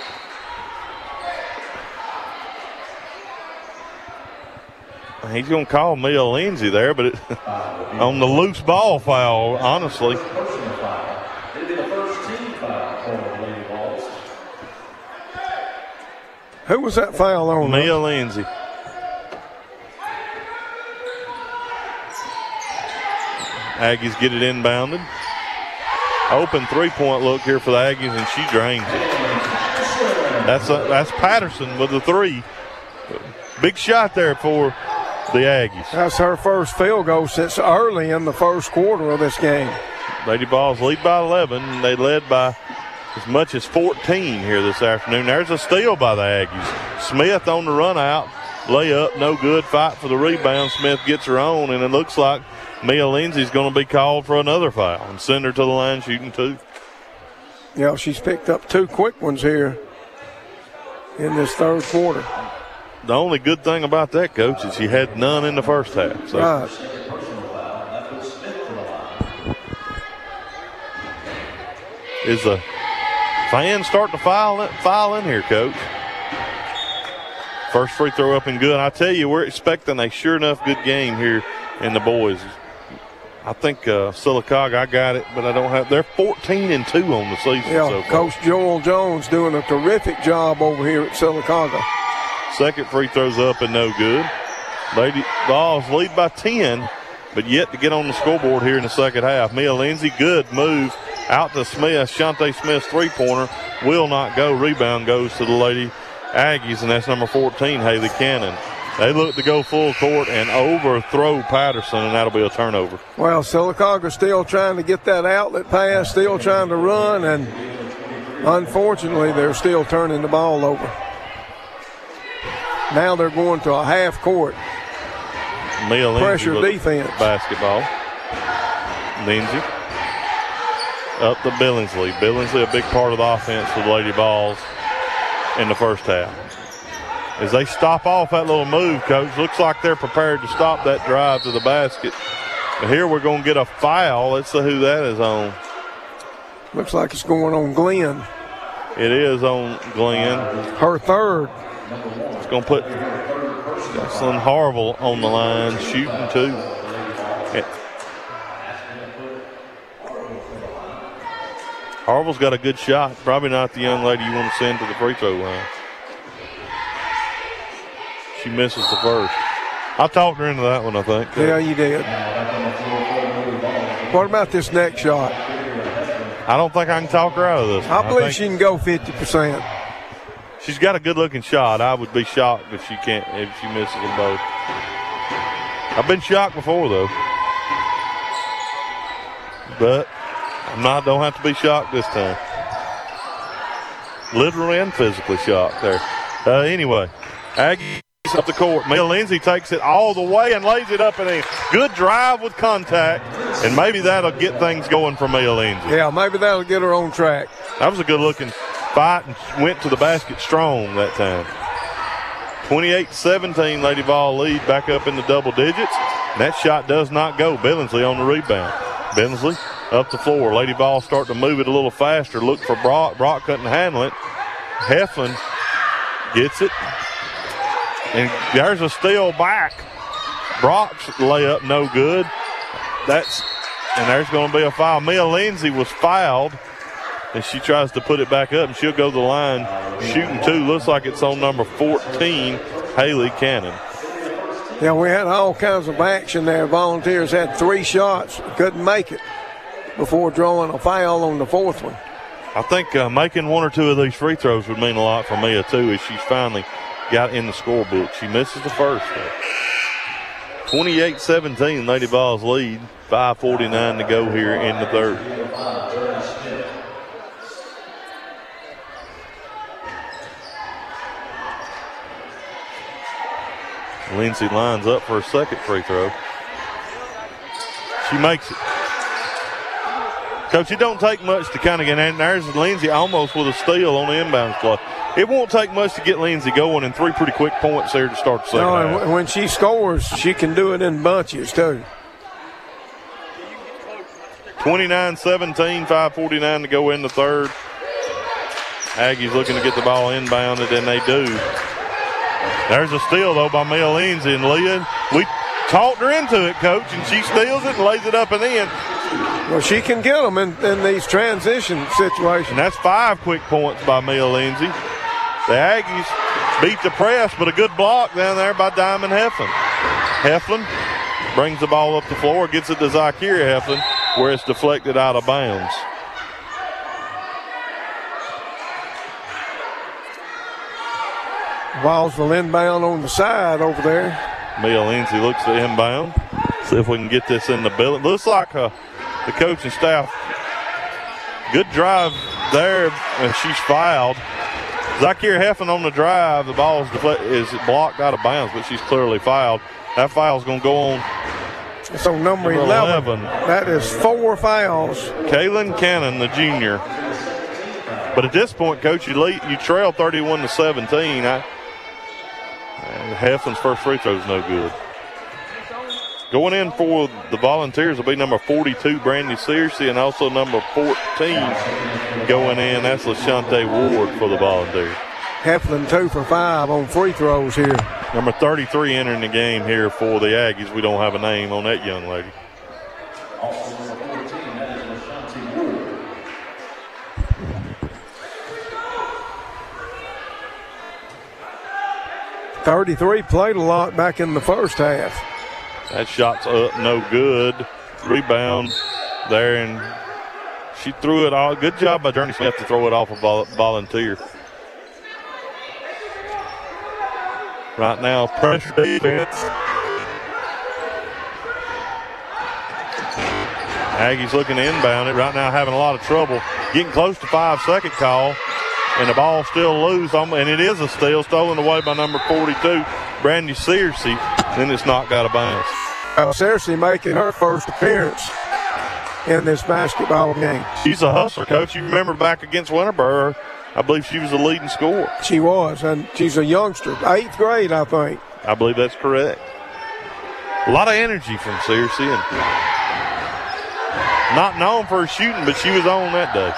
He's going to call Mia Lindsay there, but on the loose ball foul, honestly. Who was that foul on? Mia Lindsay. Aggies get it inbounded. Open three-point look here for the Aggies, and she drains it. That's Patterson with the three. Big shot there for the Aggies. That's her first field goal since early in the first quarter of this game. Lady Vols lead by 11. They led by as much as 14 here this afternoon. There's a steal by the Aggies. Smith on the run out. Layup, no good. Fight for the rebound. Smith gets her own, and it looks like Mia Lindsay's going to be called for another foul and send her to the line shooting 2. Yeah, she's picked up 2 quick ones here in this third quarter. The only good thing about that, Coach, is she had none in the first half. So. Right. Is the fans starting to file in here, Coach? First free throw up and good. I tell you, we're expecting a sure enough good game here in the boys. I think Sylacauga, I got it, but I don't have. They're 14-2 on the season. Yeah, so far. Coach Joel Jones doing a terrific job over here at Sylacauga. Second free throw's up and no good. Lady Vols lead by 10, but yet to get on the scoreboard here in the second half. Mia Lindsay, good move out to Smith. Shante Smith's three-pointer will not go. Rebound goes to the Lady Aggies, and that's number 14, Haley Cannon. They look to go full court and overthrow Patterson, and that'll be a turnover. Well, Sylacauga still trying to get that outlet pass, still trying to run, and unfortunately they're still turning the ball over. Now they're going to a half court. Mia Lindsay pressure defense. Basketball. Lindsay up to Billingsley. Billingsley a big part of the offense for the Lady Vols in the first half. As they stop off that little move, Coach, looks like they're prepared to stop that drive to the basket. But here we're going to get a foul. Let's see who that is on. Looks like it's going on Glenn. It is on Glenn. Her third. It's going to put Jocelyn Harville on the line, shooting 2. Harville's got a good shot. Probably not the young lady you want to send to the free throw line. She misses the first. I talked her into that one, I think. Yeah, you did. What about this next shot? I don't think I can talk her out of this. I believe she can go 50%. She's got a good-looking shot. I would be shocked if she misses them both. I've been shocked before, though. But don't have to be shocked this time. Literally and physically shocked there. Anyway, Aggies up the court. Mia Lindsay takes it all the way and lays it up in a good drive with contact, and maybe that'll get things going for Mia Lindsay. Yeah, maybe that'll get her on track. That was a good-looking fight and went to the basket strong that time. 28-17, Lady Vol lead back up in the double digits. And that shot does not go. Billingsley on the rebound. Billingsley up the floor. Lady Vol starting to move it a little faster. Look for Brock. Brock couldn't handle it. Heflin gets it. And there's a steal back. Brock's layup no good. And there's going to be a foul. Mia Lindsay was fouled. And she tries to put it back up, and she'll go to the line shooting two. Looks like it's on number 14, Haley Cannon. Yeah, we had all kinds of action there. Volunteers had 3 shots, couldn't make it before drawing a foul on the 4th one. I think making 1 or 2 of these free throws would mean a lot for Mia, too, as she's finally got in the scorebook. She misses the first, though. 28-17, Lady Vols lead. 5:49 to go here in the third. Lindsay lines up for a second free throw. She makes it. Coach, it don't take much to kind of get in. There's Lindsay almost with a steal on the inbounds play. It won't take much to get Lindsay going, and 3 pretty quick points there to start the second half. And when she scores, she can do it in bunches, too. 29-17, 5:49 to go in the third. Aggies looking to get the ball inbounded, and they do. There's a steal, though, by Mia Lindsay. And Leah, we talked her into it, Coach, and she steals it and lays it up and in. Well, she can get them in these transition situations. And that's 5 quick points by Mia Lindsay. The Aggies beat the press, but a good block down there by Diamond Heflin. Heflin brings the ball up the floor, gets it to Zykeria Heflin, where it's deflected out of bounds. Vols will inbound on the side over there. Mia Lindsay looks to inbound. See if we can get this in the bill. It looks like the coaching staff. Good drive there, and she's fouled. Zykeria Heflin on the drive. The ball is blocked out of bounds, but she's clearly fouled. That foul's going to go on. It's on number 11. That is 4 fouls. Kaylin Cannon, the junior. But at this point, Coach, you trail 31-17. Heflin's first free throw is no good. Going in for the Volunteers will be number 42, Brandy Searcy, and also number 14 going in. That's LaShante Ward for the Volunteers. Heflin 2 for 5 on free throws here. Number 33 entering the game here for the Aggies. We don't have a name on that young lady. .33 played a lot back in the first half. That shot's up, no good. Rebound there, and she threw it all. Good job by Journey Smith to throw it off a Volunteer. Right now, pressure defense. Aggies looking to inbound it. Right now having a lot of trouble. Getting close to 5-second call. And the ball still loose. And it is a steal. Stolen away by number 42, Brandy Searcy. Then it's knocked out of bounds. Searcy making her first appearance in this basketball game. She's a hustler, Coach. You remember back against Winterboro, I believe she was the leading scorer. She was, and she's a youngster. 8th grade, I think. I believe that's correct. A lot of energy from Searcy. And not known for her shooting, but she was on that day.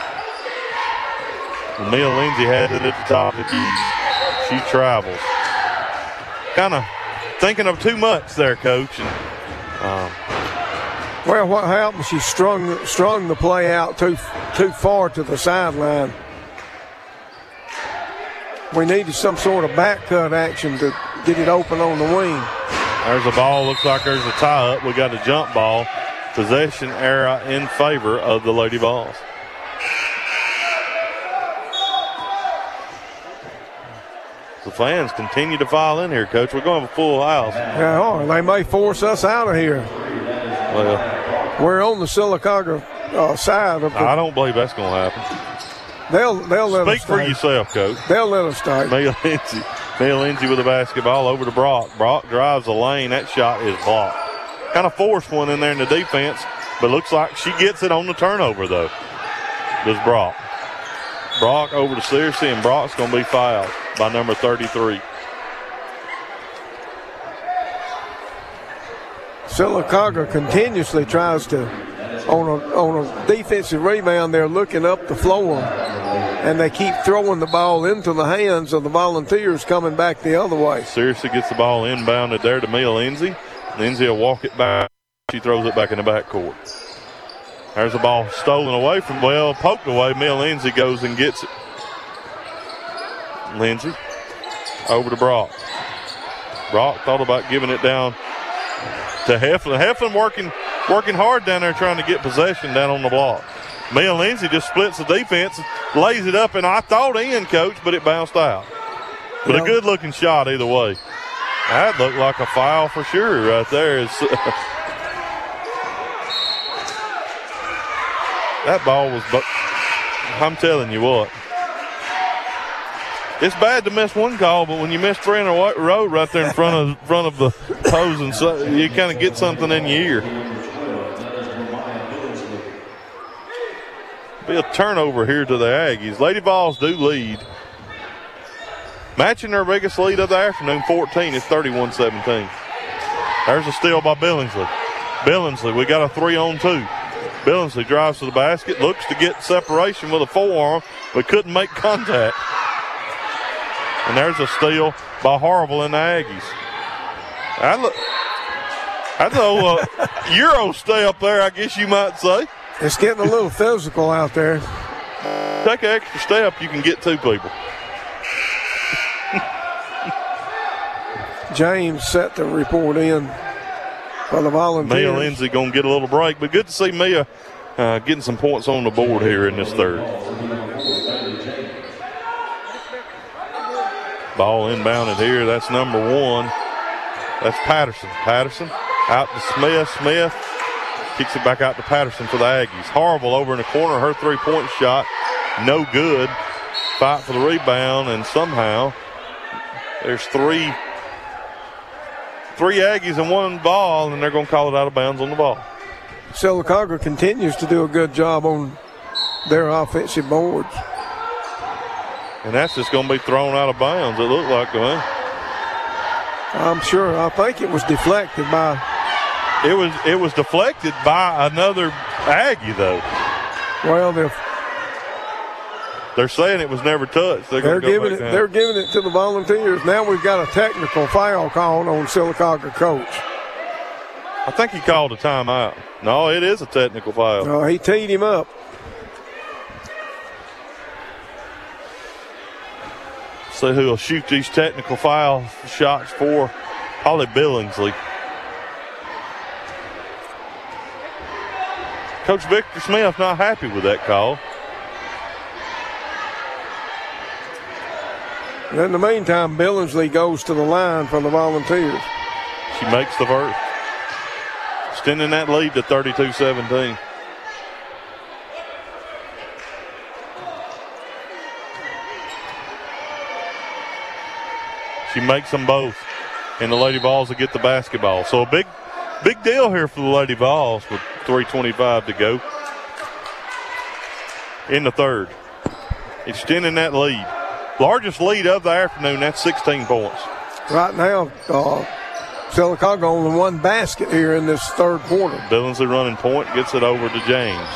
Mia Lindsay had it at the top of the key. She travels. Kind of thinking of too much there, Coach. And Well, what happened, she strung the play out too far to the sideline. We needed some sort of back cut action to get it open on the wing. There's a ball. Looks like there's a tie-up. We got a jump ball. Possession error in favor of the Lady Vols. The fans continue to file in here, Coach. We're going to have a full house. Yeah, they may force us out of here. Well, we're on the Sylacauga side of the. I don't believe that's going to happen. They'll let us Speak for yourself, Coach. They'll let us stay. Mia Lindsay with the basketball over to Brock. Brock drives the lane. That shot is blocked. Kind of forced one in there in the defense, but looks like she gets it on the turnover, though. Does Brock. Brock over to Searcy, and Brock's going to be fouled by number 33. Sylacauga continuously tries to, on a defensive rebound, they're looking up the floor, and they keep throwing the ball into the hands of the Volunteers coming back the other way. Searcy gets the ball inbounded there to Mia Lindsay. Lindsay will walk it back. She throws it back in the backcourt. There's the ball stolen away from, poked away. Mia Lindsay goes and gets it. Lindsay over to Brock. Brock thought about giving it down to Heflin. Heflin working hard down there trying to get possession down on the block. Mia Lindsay just splits the defense, lays it up, and I thought in, Coach, but it bounced out. But a good-looking shot either way. That looked like a foul for sure right there. That ball was, I'm telling you what. It's bad to miss one call, but when you miss three in a row right there in front of the post, and so you kind of get something in your ear. Be a turnover here to the Aggies. Lady Vols do lead. Matching their biggest lead of the afternoon, 14. It's 31-17. There's a steal by Billingsley. Billingsley, we got a 3-on-2. Billingsley drives to the basket, looks to get separation with a forearm, but couldn't make contact. And there's a steal by Harville and the Aggies. That's a Euro step there, I guess you might say. It's getting a little physical out there. Take an extra step, you can get two people. James set the report in for the Volunteers. Mia Lindsay going to get a little break, but good to see Mia getting some points on the board here in this third. Ball inbounded here. That's number 1. That's Patterson. Patterson out to Smith. Smith kicks it back out to Patterson for the Aggies. Harville over in the corner. Her three-point shot, no good. Fight for the rebound, and somehow there's three Aggies and one ball, and they're going to call it out of bounds on the ball. Sylacauga continues to do a good job on their offensive boards. And that's just going to be thrown out of bounds, it looked like to me. I'm sure. I think it was deflected by. It was deflected by another Aggie, though. Well, they're saying it was never touched. They're giving it to the Volunteers. Now we've got a technical foul called on Sylacauga coach. I think he called a timeout. No, it is a technical foul. No, he teed him up. See who will shoot these technical foul shots for. Probably Billingsley. Coach Victor Smith not happy with that call. And in the meantime, Billingsley goes to the line for the Volunteers. She makes the first. Extending that lead to 32-17. She makes them both, and the Lady Vols will get the basketball. So a big deal here for the Lady Vols with 3:25 to go in the third. Extending that lead. Largest lead of the afternoon, that's 16 points. Right now, Sylacauga only one basket here in this third quarter. Billingsley running point, gets it over to James.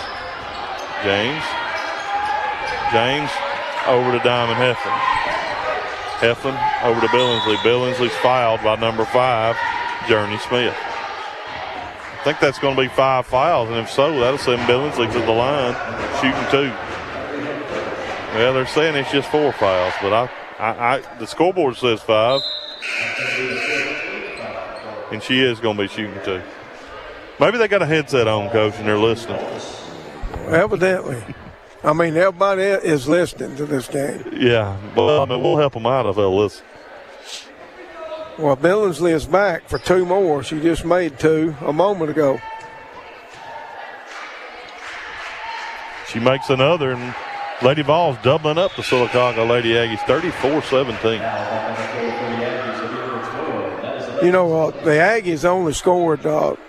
James over to Diamond Heflin. Heflin over to Billingsley. Billingsley's fouled by number 5, Journey Smith. I think that's going to be 5 fouls, and if so, that'll send Billingsley to the line shooting 2. Well, they're saying it's just 4 fouls, but the scoreboard says 5. And she is going to be shooting 2. Maybe they got a headset on, Coach, and they're listening. Evidently. I mean, everybody is listening to this game. Yeah, but I mean, we'll help them out if they'll listen. Well, Billingsley is back for 2 more. She just made 2 a moment ago. She makes another, and Lady Vols doubling up the Sylacauga Lady Aggies, 34-17. You know, the Aggies only scored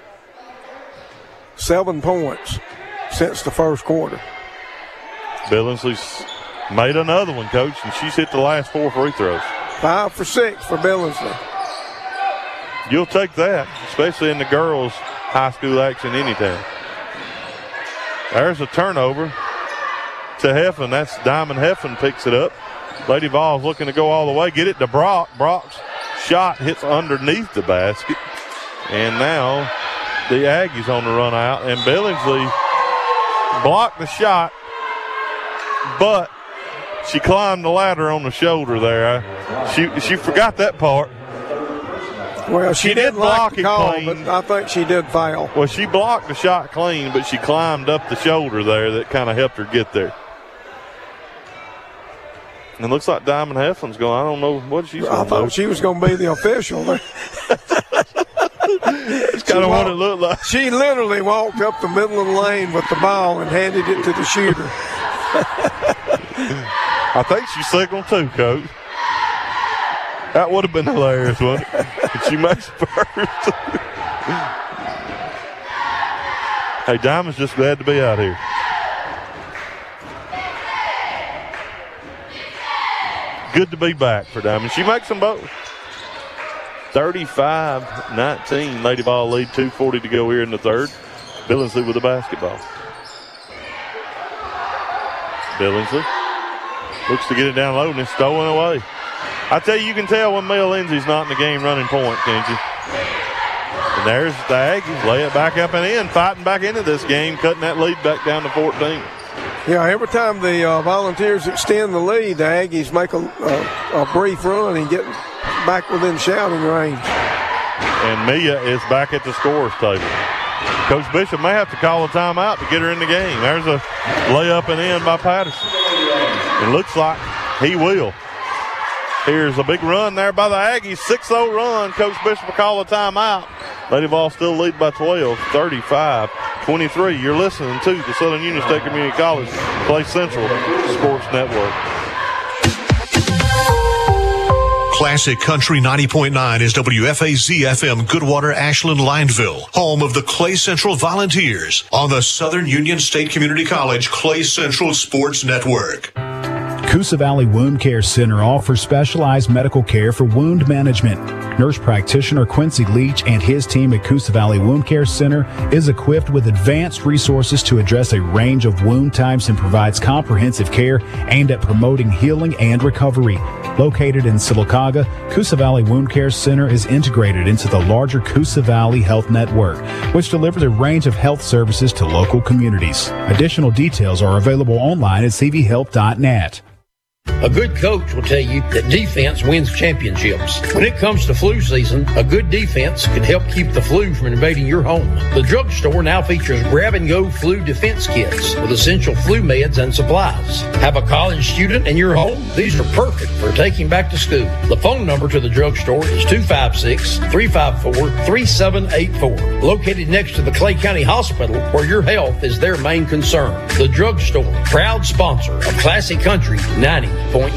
7 points since the first quarter. Billingsley's made another one, Coach, and she's hit the last 4 free throws. 5 for 6 for Billingsley. You'll take that, especially in the girls' high school action anytime. There's a turnover to Heffen. That's Diamond Heffen picks it up. Lady Vols looking to go all the way. Get it to Brock. Brock's shot hits underneath the basket. And now the Aggies on the run out. And Billingsley blocked the shot, but she climbed the ladder on the shoulder there. She forgot that part. Well, she did block it clean, but I think she did foul. Well, she blocked the shot clean, but she climbed up the shoulder there. That kind of helped her get there. And it looks like Diamond Heffen's going. I don't know what she's going to do. I thought she was going to be the official. That's kind of what it looked like. She literally walked up the middle of the lane with the ball and handed it to the shooter. I think she signaled too, Coach. That would have been hilarious, wouldn't it? If she makes it first. Hey, Diamond's just glad to be out here. Good to be back for Diamond. She makes them both. 35-19. Lady Ball lead, 2:40 to go here in the third. Billingsley with the basketball. Billingsley looks to get it down low and it's stolen away. I tell you can tell when Mel Lindsay's not in the game running point, can't you? And there's the Aggies. Lay it back up and in, fighting back into this game, cutting that lead back down to 14. Yeah, every time the Volunteers extend the lead, the Aggies make a brief run and get back within shouting range. And Mia is back at the scorer's table. Coach Bishop may have to call a timeout to get her in the game. There's a layup and in by Patterson. It looks like he will. Here's a big run there by the Aggies. 6-0 run. Coach Bishop will call a timeout. Lady Vol still lead by 12, 35-23. You're listening to the Southern Union State Community College Clay Central Sports Network. Classic Country 90.9 is WFAZ-FM Goodwater, Ashland, Lineville, home of the Clay Central Volunteers on the Southern Union State Community College Clay Central Sports Network. Coosa Valley Wound Care Center offers specialized medical care for wound management. Nurse practitioner Quincy Leach and his team at Coosa Valley Wound Care Center is equipped with advanced resources to address a range of wound types and provides comprehensive care aimed at promoting healing and recovery. Located in Sylacauga, Coosa Valley Wound Care Center is integrated into the larger Coosa Valley Health Network, which delivers a range of health services to local communities. Additional details are available online at cvhealth.net. A good coach will tell you that defense wins championships. When it comes to flu season, a good defense can help keep the flu from invading your home. The drugstore now features grab-and-go flu defense kits with essential flu meds and supplies. Have a college student in your home? These are perfect for taking back to school. The phone number to the drugstore is 256-354-3784. Located next to the Clay County Hospital, where your health is their main concern. The drugstore, proud sponsor of Classic Country 90.9.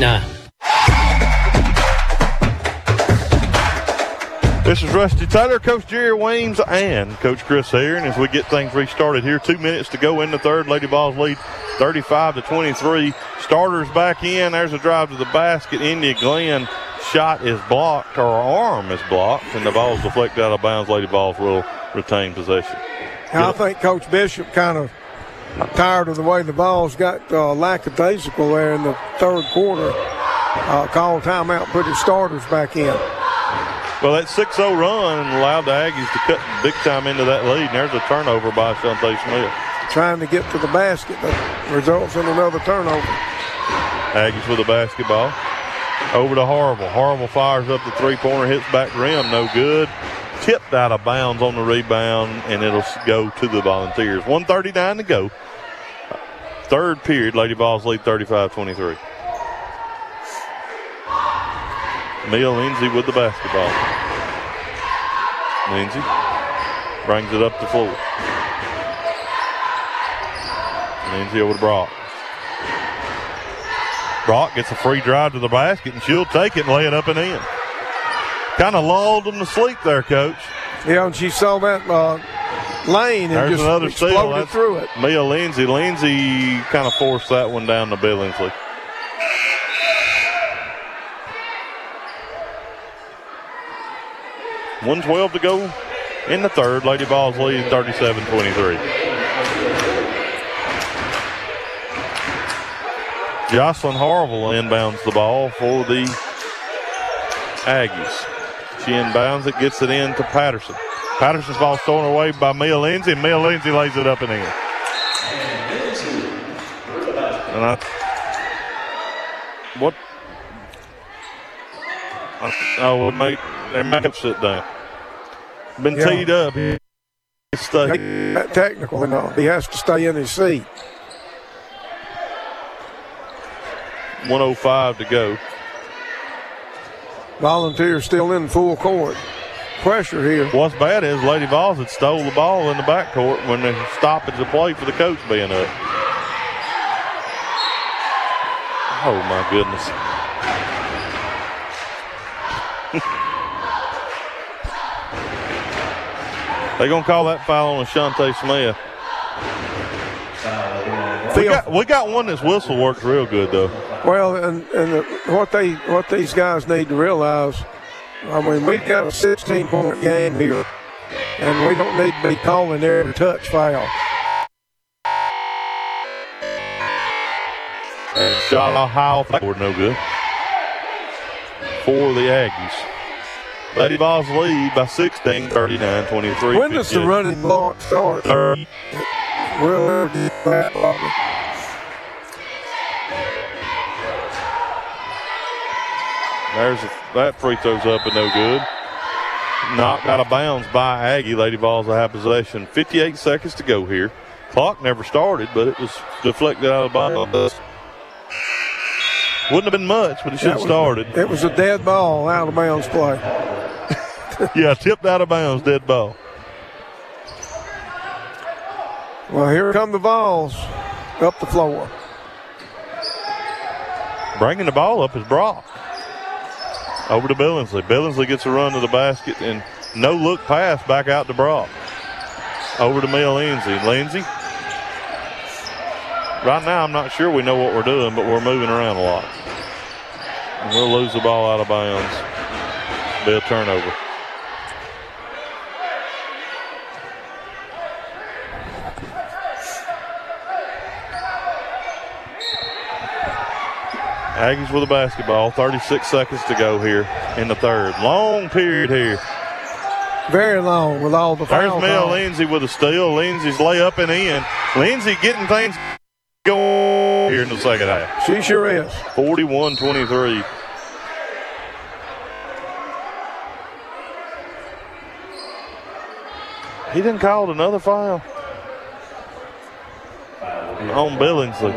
This is Rusty Taylor, Coach Jerry Weems, and Coach Chris Heron as we get things restarted here. 2 minutes to go in the third. Lady Vols lead 35-23. Starters back in. There's a drive to the basket. India Glenn shot is blocked, or arm is blocked, and the ball's deflected out of bounds. Lady Vols will retain possession. I think Coach Bishop kind of tired of the way the Vols got lackadaisical there in the third quarter. Called timeout, put his starters back in. Well, that 6-0 run allowed the Aggies to cut big time into that lead. And there's a turnover by Shante Smith. Trying to get to the basket that results in another turnover. Aggies with the basketball. Over to Harville. Harville fires up the three-pointer, hits back rim, no good. Tipped out of bounds on the rebound, and it'll go to the Volunteers. 1:39 to go. Third period, Lady Vols lead 35-23. Mia Lindsay with the basketball. Lindsay brings it up the floor. Lindsay over to Brock. Brock gets a free drive to the basket, and she'll take it and lay it up and in. Kind of lulled them to sleep there, Coach. Yeah, and she saw that lane and There's just another exploded through it. Mia Lindsay. Lindsay kind of forced that one down to Billingsley. .112 to go in the third. Lady Vols lead 37-23. Jocelyn Harville inbounds the ball for the Aggies. She inbounds it, gets it in to Patterson. Patterson's ball stolen away by Mia Lindsay, and Mia Lindsay lays it up and in. And they make him sit down. Been teed up. That technical and all. He has to stay in his seat. 1:05 to go. Volunteers still in full court. Pressure here. What's bad is Lady Vols had stole the ball in the backcourt when they stoppage the play for the coach being up. Oh, my goodness. They're going to call that foul on Shante Smith. We got one that's whistle works real good, though. Well, and what these guys need to realize, I mean, we've got a 16-point game here, and we don't need to be calling every touch foul. Shot high off the board, no good. For the Aggies. Lady Vols lead by 16, 39-23. When does the running block start? We'll get that problem. That free throw's up and no good. Knocked out of bounds by Aggie. Lady Vols will have possession. 58 seconds to go here. Clock never started, but it was deflected out of bounds. Wouldn't have been much, but it should have started. It was a dead ball, out of bounds play. Yeah, tipped out of bounds, dead ball. Well, here come the Vols up the floor. Bringing the ball up is Brock. Over to Billingsley. Billingsley gets a run to the basket and no look pass back out to Brock. Over to Mia Lindsay. Lindsay. Right now, I'm not sure we know what we're doing, but we're moving around a lot. And we'll lose the ball out of bounds. Be a turnover. Aggies with the basketball. 36 seconds to go here in the third. Long period here. Very long with all the fouls. There's Mel Lindsay with a steal. Lindsay's layup and in. Lindsay getting things going here in the second half. She sure is. 41-23. He didn't call another foul on Billingsley.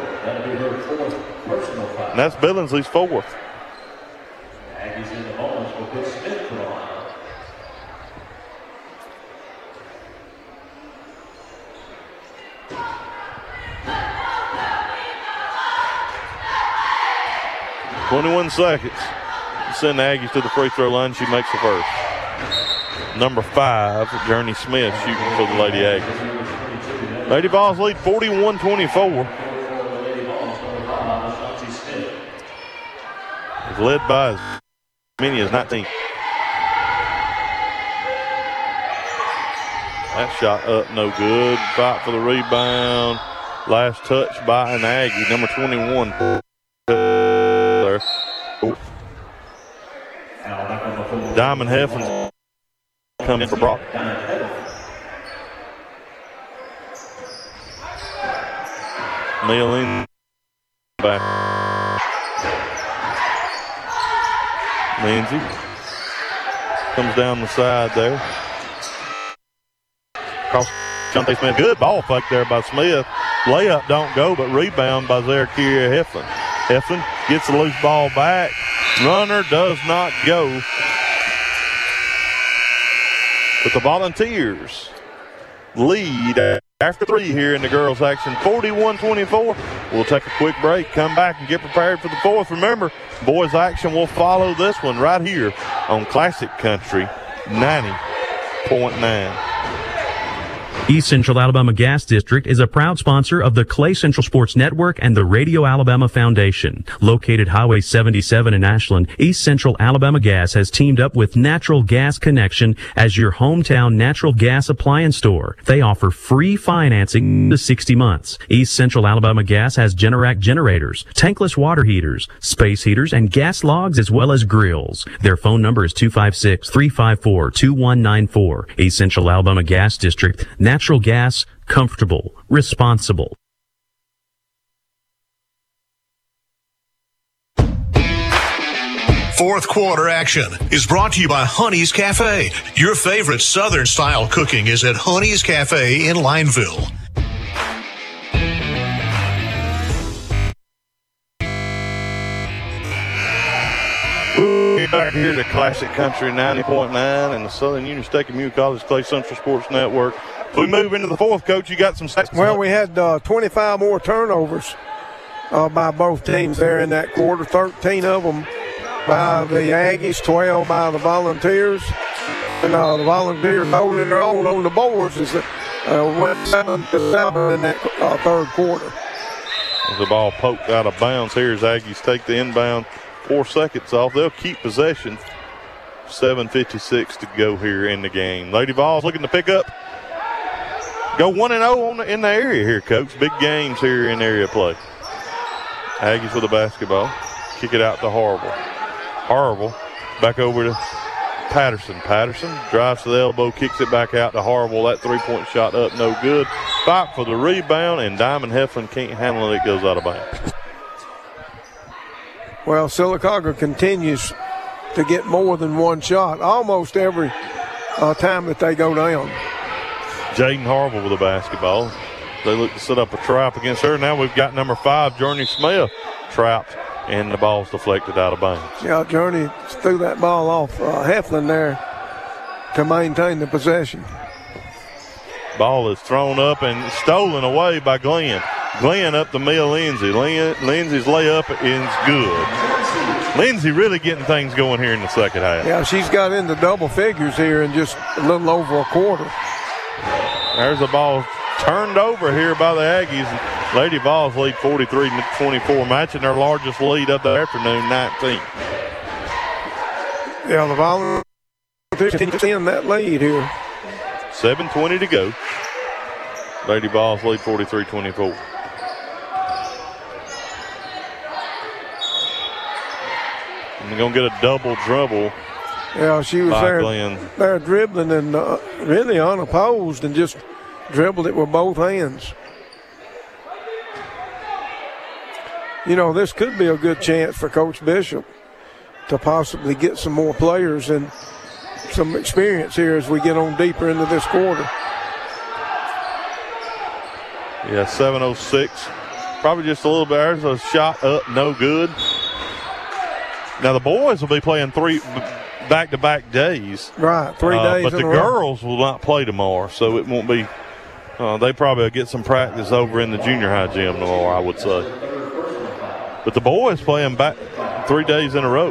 And that's Billingsley's fourth. Aggies in the bonus will put Smith on. .21 seconds. Send the Aggies to the free throw line. She makes the first. Number 5, Journey Smith shooting for the Lady Aggies. Lady Vols lead 41-24. It's led by as many as 19. That shot up, no good. Fight for the rebound. Last touch by an Aggie, number 21. Diamond Heffen's coming for Brock. Milling back. Lindsay comes down the side there. Across Shante Smith. Good ball fake there by Smith. Layup don't go, but rebound by Zarakia Hefflin. Hefflin gets the loose ball back. Runner does not go. But the Volunteers lead after 3 here in the girls' action, 41-24. We'll take a quick break, come back, and get prepared for the 4th. Remember, boys' action will follow this one right here on Classic Country 90.9. East Central Alabama Gas District is a proud sponsor of the Clay Central Sports Network and the Radio Alabama Foundation. Located Highway 77 in Ashland, East Central Alabama Gas has teamed up with Natural Gas Connection as your hometown natural gas appliance store. They offer free financing to 60 months. East Central Alabama Gas has Generac generators, tankless water heaters, space heaters, and gas logs as well as grills. Their phone number is 256-354-2194. East Central Alabama Gas District, natural gas, comfortable, responsible. Fourth quarter action is brought to you by Honey's Cafe. Your favorite Southern-style cooking is at Honey's Cafe in Lineville. Back here to Classic Country 90.9 and the Southern Union State Community College Clay Central Sports Network. We move into the 4th, Coach. You got some stats? Well, we had 25 more turnovers by both teams there in that quarter. 13 of them by the Aggies, 12 by the Volunteers. And the Volunteers holding their own on the boards as went 7-7 in that 3rd quarter. As the ball poked out of bounds here as Aggies take the inbound. 4 seconds off. They'll keep possession. 7:56 to go here in the game. Lady Vols looking to pick up. Go 1-0 in the area here, Coach. Big games here in area play. Aggies with the basketball. Kick it out to Harville. Harville back over to Patterson. Patterson drives to the elbow, kicks it back out to Harville. That 3-point shot up, no good. Fight for the rebound, and Diamond Hefflin can't handle it. It goes out of bounds. Well, Sylacauga continues to get more than one shot almost every time that they go down. Jaden Harville with the basketball. They look to set up a trap against her. Now we've got number 5, Journey Smith, trapped, and the ball's deflected out of bounds. Yeah, Journey threw that ball off Hefflin there to maintain the possession. Ball is thrown up and stolen away by Glenn. Glenn up to Mia Lindsay. Lindsay's layup is good. Lindsay really getting things going here in the second half. Yeah, she's got into double figures here in just a little over a quarter. There's a ball turned over here by the Aggies. Lady Vols lead 43-24, matching their largest lead of the afternoon, 19. Yeah, the Volunteers in that lead here. 7:20 to go. Lady Vols lead 43-24. And they're going to get a double dribble. Yeah, she was there dribbling and really unopposed and just dribbled it with both hands. You know, this could be a good chance for Coach Bishop to possibly get some more players and some experience here as we get on deeper into this quarter. Yeah, 7:06. Probably just a little bit. There's a shot up, no good. Now the boys will be playing 3 back-to-back days. Right, 3 days. But the girls will not play tomorrow, so it won't be. They probably will get some practice over in the junior high gym tomorrow, I would say. But the boys playing back 3 days in a row.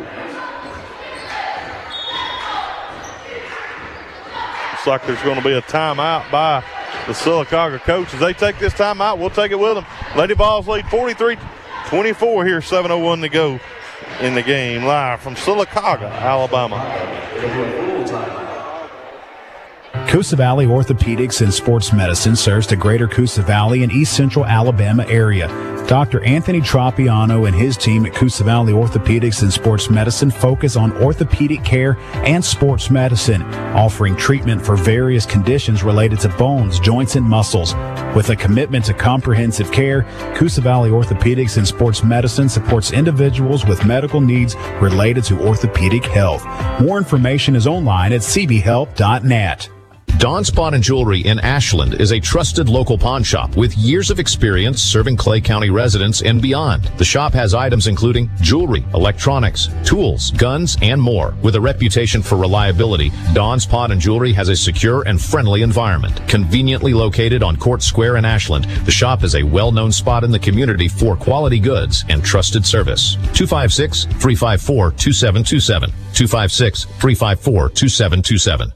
Looks like there's going to be a timeout by the Sylacauga coaches. They take this timeout, we'll take it with them. Lady Vols lead 43-24 here, 7:01 to go in the game, live from Sylacauga, Alabama. Coosa Valley Orthopedics and Sports Medicine serves the greater Coosa Valley and East Central Alabama area. Dr. Anthony Tropiano and his team at Coosa Valley Orthopedics and Sports Medicine focus on orthopedic care and sports medicine, offering treatment for various conditions related to bones, joints, and muscles. With a commitment to comprehensive care, Coosa Valley Orthopedics and Sports Medicine supports individuals with medical needs related to orthopedic health. More information is online at cbhelp.net. Don's Pawn and Jewelry in Ashland is a trusted local pawn shop with years of experience serving Clay County residents and beyond. The shop has items including jewelry, electronics, tools, guns, and more. With a reputation for reliability, Don's Pawn and Jewelry has a secure and friendly environment. Conveniently located on Court Square in Ashland, the shop is a well-known spot in the community for quality goods and trusted service. 256-354-2727. 256-354-2727.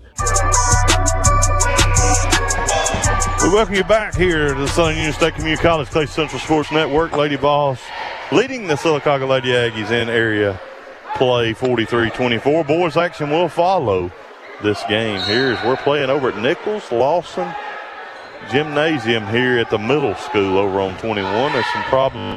We welcome you back here to the Southern Union State Community College Clay Central Sports Network. Lady Vols leading the Sylacauga Lady Aggies in area play 43-24. Boys action will follow this game here as we're playing over at Nichols Lawson Gymnasium here at the middle school over on 21. There's some problems.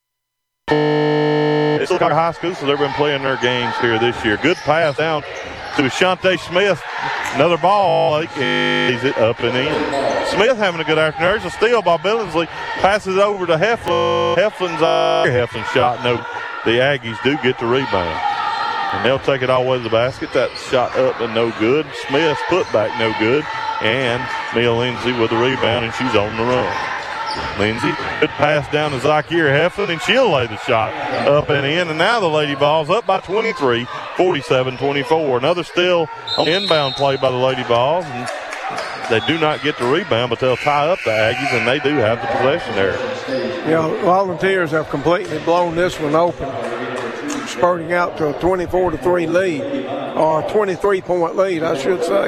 It's Sylacauga High School, so they've been playing their games here this year. Good pass down to Shante Smith. Another ball. He keys it up and in. Smith having a good afternoon. There's a steal by Billingsley. Passes over to Heflin. Heflin's shot. No, the Aggies do get the rebound. And they'll take it all the way to the basket. That shot up and no good. Smith's put back no good. And Mia Lindsay with the rebound, and she's on the run. Lindsay, good pass down to Zakir Heflin, and she'll lay the shot up and in. And now the Lady Vols up by 23, 47-24. Another still inbound play by the Lady Vols. And they do not get the rebound, but they'll tie up the Aggies, and they do have the possession there. Yeah, Volunteers have completely blown this one open, spurting out to a 24-3 lead, or a 23-point lead, I should say.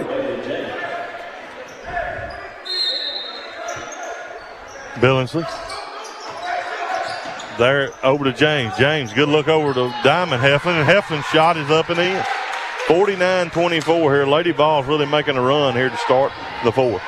Billingsley. There over to James. James, good look over to Diamond Heflin, and Heflin's shot is up and in. 49-24 here. Lady Vols really making a run here to start the fourth.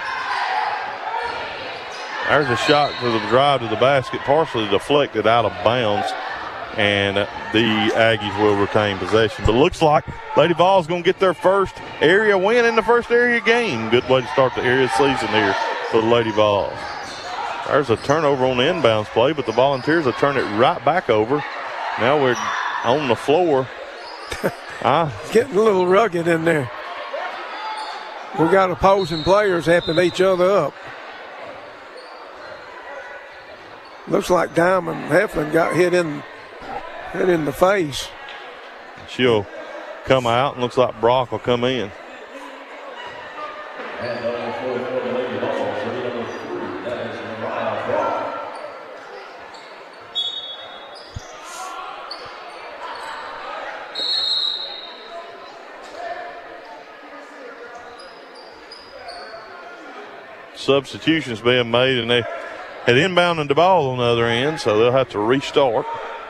There's a shot for the drive to the basket, partially deflected out of bounds, and the Aggies will retain possession. But it looks like Lady Vols going to get their first area win in the first area game. Good way to start the area season here for the Lady Vols. There's a turnover on the inbounds play, but the Volunteers will turn it right back over. Now we're on the floor. Getting a little rugged in there. We got opposing players helping each other up. Looks like Diamond Heflin got hit in the face. She'll come out, and looks like Brock will come in. Substitutions being made, and they had inbounded the ball on the other end, so they'll have to restart.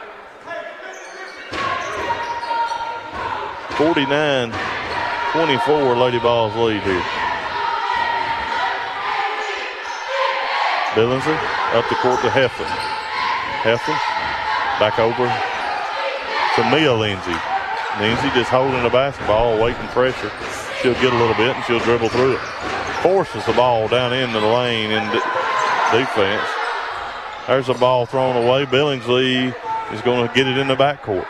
49-24 Lady Vols lead here. Billingsley up the court to Heflin. Heflin back over to Mia Lindsay. Lindsay just holding the basketball, awaiting pressure. She'll get a little bit, and she'll dribble through it. Forces the ball down into the lane in defense. There's a ball thrown away. Billingsley is going to get it in the backcourt.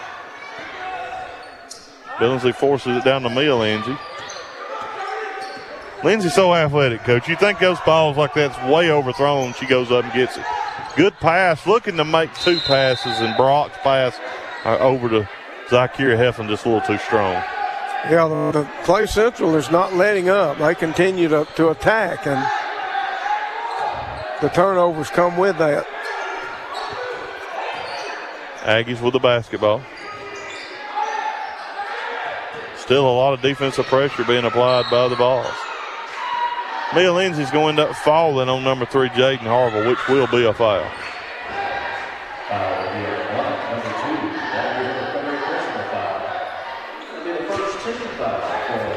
Billingsley forces it down to Mia Lindsay. Lindsay's so athletic, Coach. You think those balls like that's way overthrown. She goes up and gets it. Good pass. Looking to make two passes, and Brock's pass over to Zakir Heflin just a little too strong. Yeah, the Clay Central is not letting up. They continue to attack, and the turnovers come with that. Aggies with the basketball. Still a lot of defensive pressure being applied by the Vols. Mia Lindsay's going to falling on number 3, Jaden Harville, which will be a foul.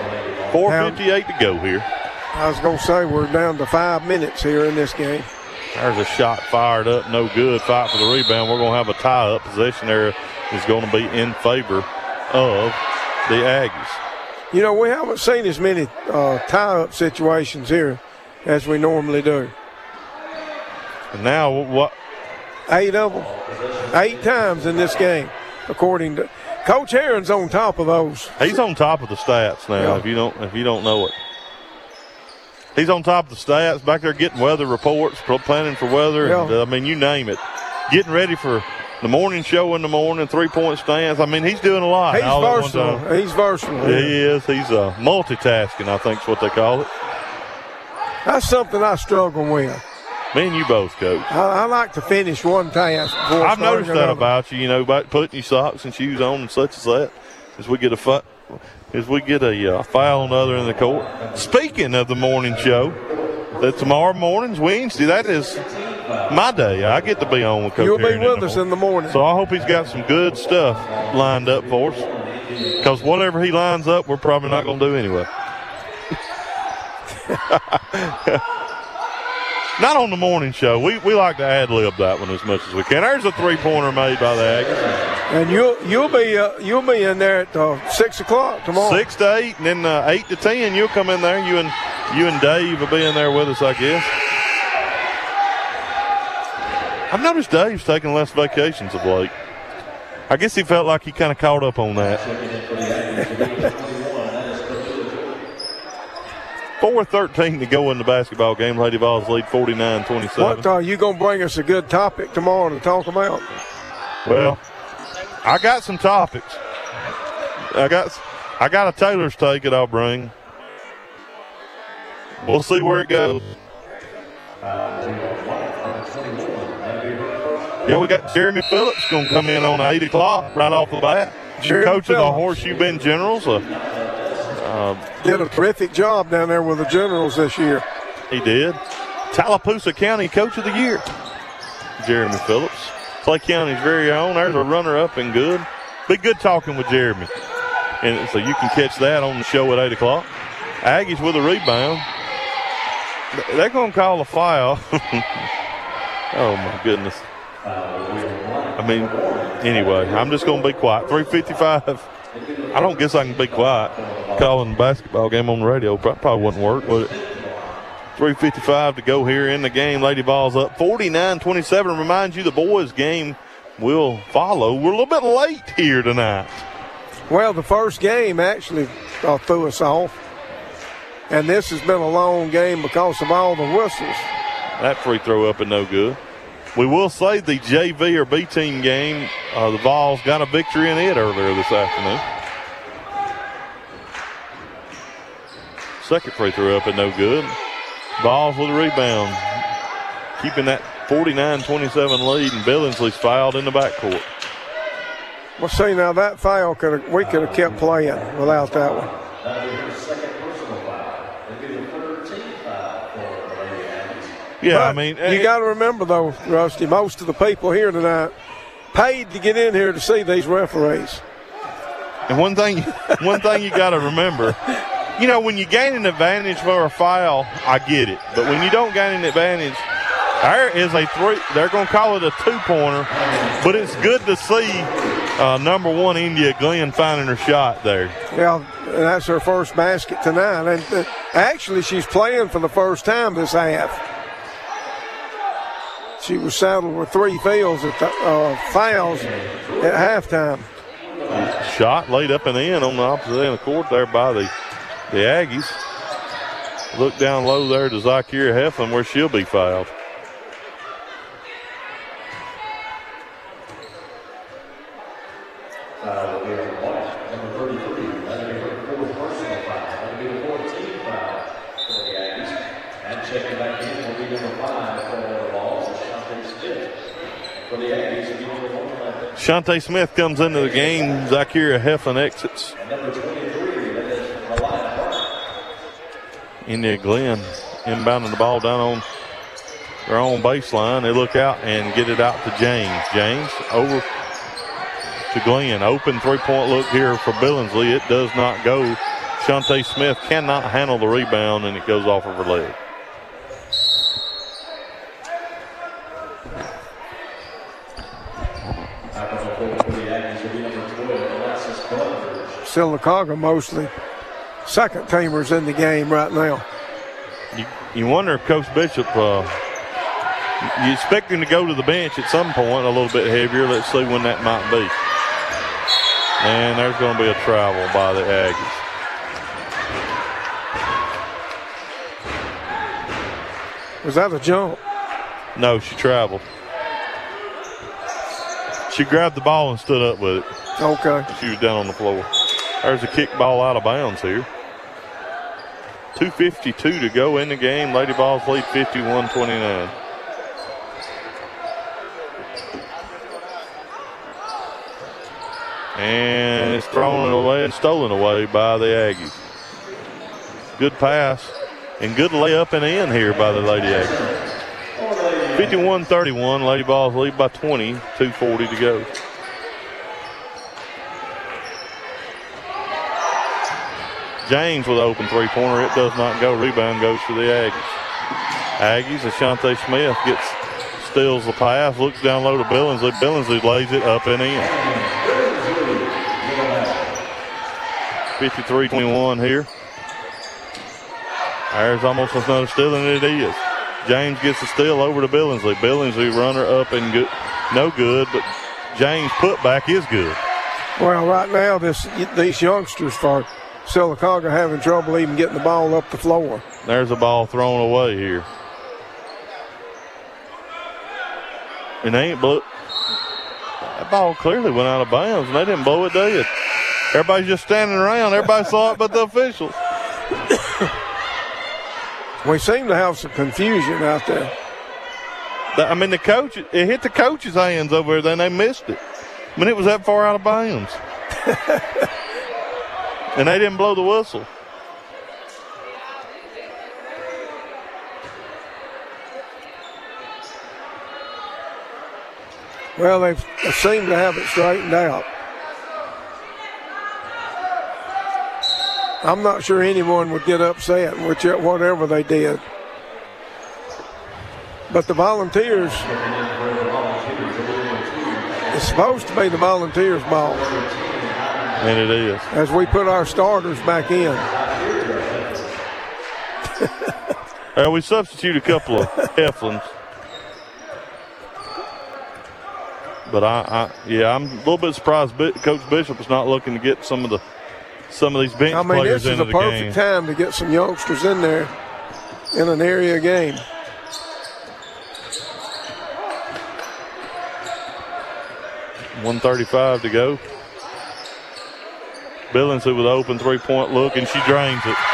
4:58 to go here. I was going to say we're down to 5 minutes here in this game. There's a shot fired up, no good. Fight for the rebound. We're going to have a tie-up. Possession area is going to be in favor of the Aggies. You know, we haven't seen as many tie-up situations here as we normally do. And now what? 8 of them. 8 times in this game, according to Coach Herron's on top of those. He's on top of the stats now. Yeah. If you don't know it, he's on top of the stats. Back there getting weather reports, planning for weather. Yeah. And, I mean, you name it. Getting ready for the morning show in the morning, 3-point stands. I mean, he's doing a lot. He's versatile. He's versatile. Yeah, he is. He's multitasking, I think is what they call it. That's something I struggle with. Me and you both, Coach. I like to finish one task before I've noticed that another. about you, about putting your socks and shoes on and such as that. As we get a foul on the other end of the court. Speaking of the morning show, that tomorrow morning's Wednesday. That is my day. I get to be on with Coach You'll be Herron with us in the morning. So I hope he's got some good stuff lined up for us. Because whatever he lines up, we're probably not going to do anyway. Not on the morning show. We like to ad-lib that one as much as we can. There's a 3-pointer made by the Aggies. And you'll be in there at 6 o'clock tomorrow. 6 to 8, and then 8 to 10. You'll come in there. You and Dave will be in there with us, I guess. I've noticed Dave's taking less vacations of late. I guess he felt like he kind of caught up on that. 4:13 to go in the basketball game. Lady Vols lead 49-27. What are you going to bring us a good topic tomorrow to talk about? Well, I got some topics. I got a Taylor's take that I'll bring. We'll see where it goes. Yeah, we got Jeremy Phillips going to come in on 8 o'clock right off the bat. Coach of the Horseshoe Bend Generals. Did a terrific job down there with the Generals this year. He did. Tallapoosa County Coach of the Year, Jeremy Phillips. Clay County's very own. There's a runner-up and good. Be good talking with Jeremy. And so you can catch that on the show at 8 o'clock. Aggies with a rebound. They're going to call a foul. Oh, my goodness. I mean, anyway, I'm just going to be quiet. 3:55. I don't guess I can be quiet. Calling the basketball game on the radio probably wouldn't work, would it? 3:55 to go here in the game. Lady Vols up 49-27. Remind you the boys' game will follow. We're a little bit late here tonight. Well, the first game actually threw us off. And this has been a long game because of all the whistles. That free throw up and no good. We will say the JV or B team game, the Vols got a victory in it earlier this afternoon. Second free throw up and no good. Vols with a rebound, keeping that 49-27 lead, and Billingsley's fouled in the backcourt. Well, see, now that foul, we could have kept playing without that one. Yeah, but I mean, you got to remember though, Rusty, most of the people here tonight paid to get in here to see these referees. And one thing you got to remember, when you gain an advantage for a foul, I get it. But when you don't gain an advantage, there is a 3. They're going to call it a 2-pointer. But it's good to see number 1 India Glenn finding her shot there. Yeah, that's her first basket tonight. And actually, she's playing for the first time this half. She was saddled with 3 fouls at halftime. Shot laid up and in on the opposite end of the court there by the Aggies. Look down low there to Zakira Hefflin where she'll be fouled. Shante Smith comes into the game. Zakira Hefflin exits. India Glenn inbounding the ball down on their own baseline. They look out and get it out to James. James over to Glenn. Open 3-point look here for Billingsley. It does not go. Shante Smith cannot handle the rebound, and it goes off of her leg. Sylacauga mostly second teamers in the game right now. You wonder if Coach Bishop, you expect him to go to the bench at some point a little bit heavier. Let's see when that might be. And there's going to be a travel by the Aggies. Was that a jump? No, she traveled. She grabbed the ball and stood up with it. Okay. She was down on the floor. There's a kick ball out of bounds here. 2:52 to go in the game. Lady Vols lead 51-29. And it's thrown away and stolen away by the Aggies. Good pass and good layup and in here by the Lady Aggies. 51-31, Lady Vols lead by 20, 2:40 to go. James with an open three-pointer. It does not go. Rebound goes to the Aggies. Ashante Smith steals the pass, looks down low to Billingsley. Billingsley lays it up and in. 53-21 here. There's almost another steal, and it is. James gets the steal over to Billingsley. Billingsley runner up and good, no good, but James put back is good. Well, right now these youngsters for Sylacauga having trouble even getting the ball up the floor. There's a ball thrown away here. And they ain't blew. That ball clearly went out of bounds, and they didn't blow it dead. Everybody's just standing around. Everybody saw it but the officials. We seem to have some confusion out there. I mean, it hit the coach's hands over there, then they missed it. I mean, it was that far out of bounds. And they didn't blow the whistle. Well, they seem to have it straightened out. I'm not sure anyone would get upset with whatever they did. But the Volunteers, it's supposed to be the Volunteers' ball. And it is. As we put our starters back in. We substitute a couple of Heflins. But I'm a little bit surprised Coach Bishop is not looking to get some of these bench players into the game. This is a perfect time to get some youngsters in there in an area game. .135 to go. Billingsley with an open three-point look, and she drains it.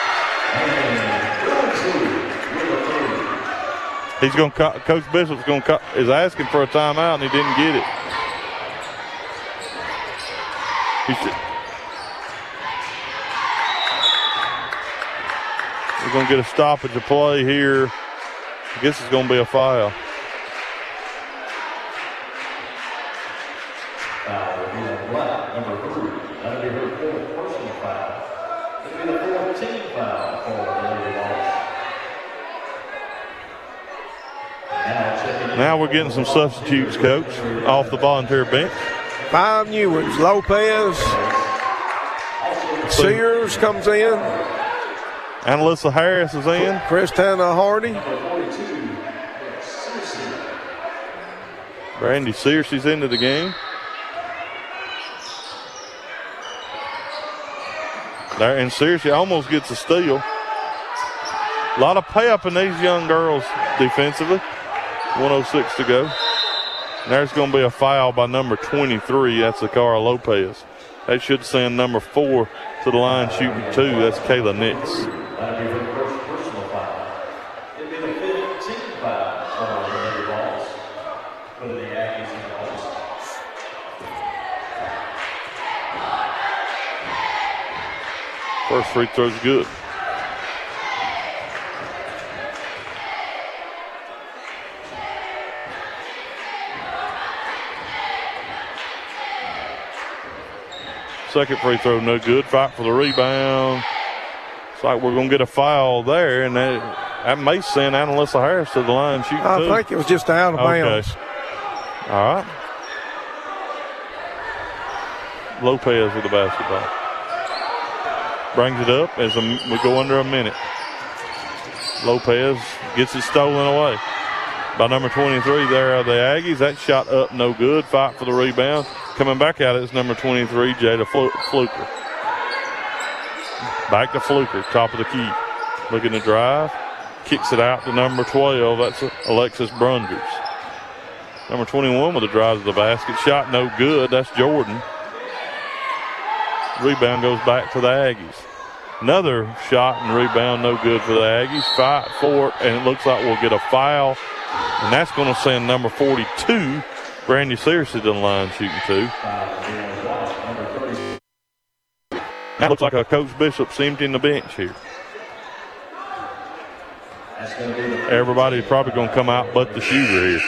Coach Bishop's is asking for a timeout, and he didn't get it. We're going to get a stoppage of play here. I guess it's going to be a foul. Now we're getting some substitutes, Coach, off the Volunteer bench. 5 new ones. Lopez. Sears comes in. Annalisa Harris is in. Christina Hardy. Brandy Sears, she's into the game. There, and Sears, she almost gets a steal. A lot of pay-up in these young girls defensively. 1:06 to go. And there's going to be a foul by number 23. That's Zakara Lopez. They should send number 4 to the line shooting 2. That's Kayla Nix. First free throw's good. Second free throw, no good. Fight for the rebound. It's like we're going to get a foul there, and that may send Annalisa Harris to the line shooting 2. I think it was just out of bounds. All right. Lopez with the basketball. Brings it up as we go under a minute. Lopez gets it stolen away by number 23 there of the Aggies. That shot up, no good. Fight for the rebound. Coming back at it is number 23, Jada Fluker. Back to Fluker, top of the key. Looking to drive. Kicks it out to number 12. That's Alexis Brunders. Number 21 with the drive to the basket. Shot no good. That's Jordan. Rebound goes back to the Aggies. Another shot and rebound no good for the Aggies. Fight for it, and it looks like we'll get a foul. And that's going to send number 42, Brandy Searcy, to the line shooting 2. That looks like a Coach Bishop's emptying the bench here. Everybody's probably going to come out but the shooter here.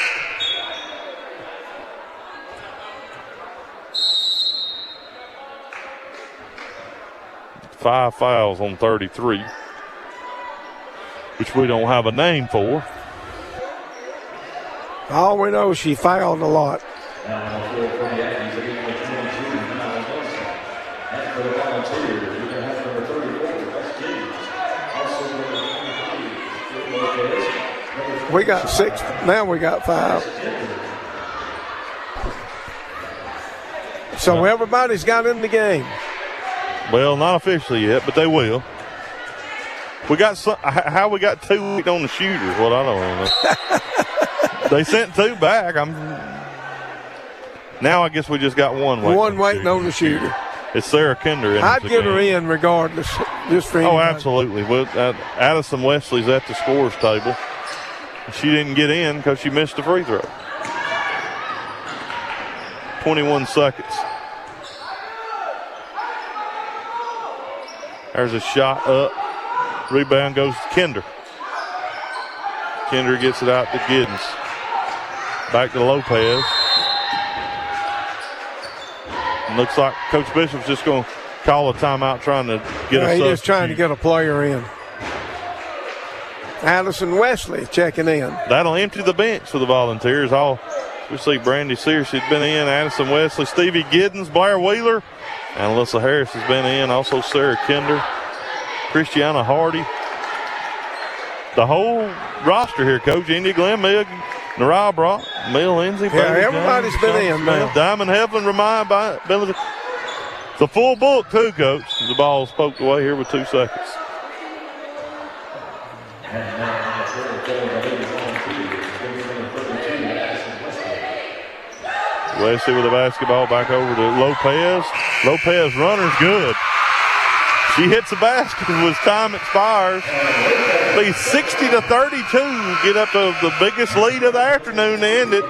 Five fouls on 33, which we don't have a name for. All we know is she fouled a lot. We got 6, now we got 5. So everybody's got in the game. Well, not officially yet, but they will. We got how we got 2 on the shooters. What I don't know. They sent 2 back. Now I guess we just got 1 waiting. 1 waiting on the shooter. It's Sarah Kinder. I'd get her in regardless. Just for anybody. Absolutely. Well, Addison Wesley's at the scorer's table. She didn't get in because she missed the free throw. 21 seconds. There's a shot up. Rebound goes to Kinder. Kinder gets it out to Giddens. Back to Lopez. And looks like Coach Bishop's just going to call a timeout trying to get a He's just trying to get a player in. Addison Wesley checking in. That'll empty the bench for the Volunteers. We see Brandy Sears has been in. Addison Wesley, Stevie Giddens, Blair Wheeler. And Alyssa Harris has been in. Also Sarah Kinder, Christiana Hardy. The whole roster here, Coach. Indy Glenn, Meg, Nariah Brock, Mel Lindsay. Yeah, everybody's James, been in, man. Diamond Heflin, Remind by Billy. The full book, too, Coach. The ball's poked away here with 2 seconds. Wesley with the basketball back over to Lopez. Lopez runner's good. She hits the basket as time expires. Be 60-32. Get up to the biggest lead of the afternoon to end it.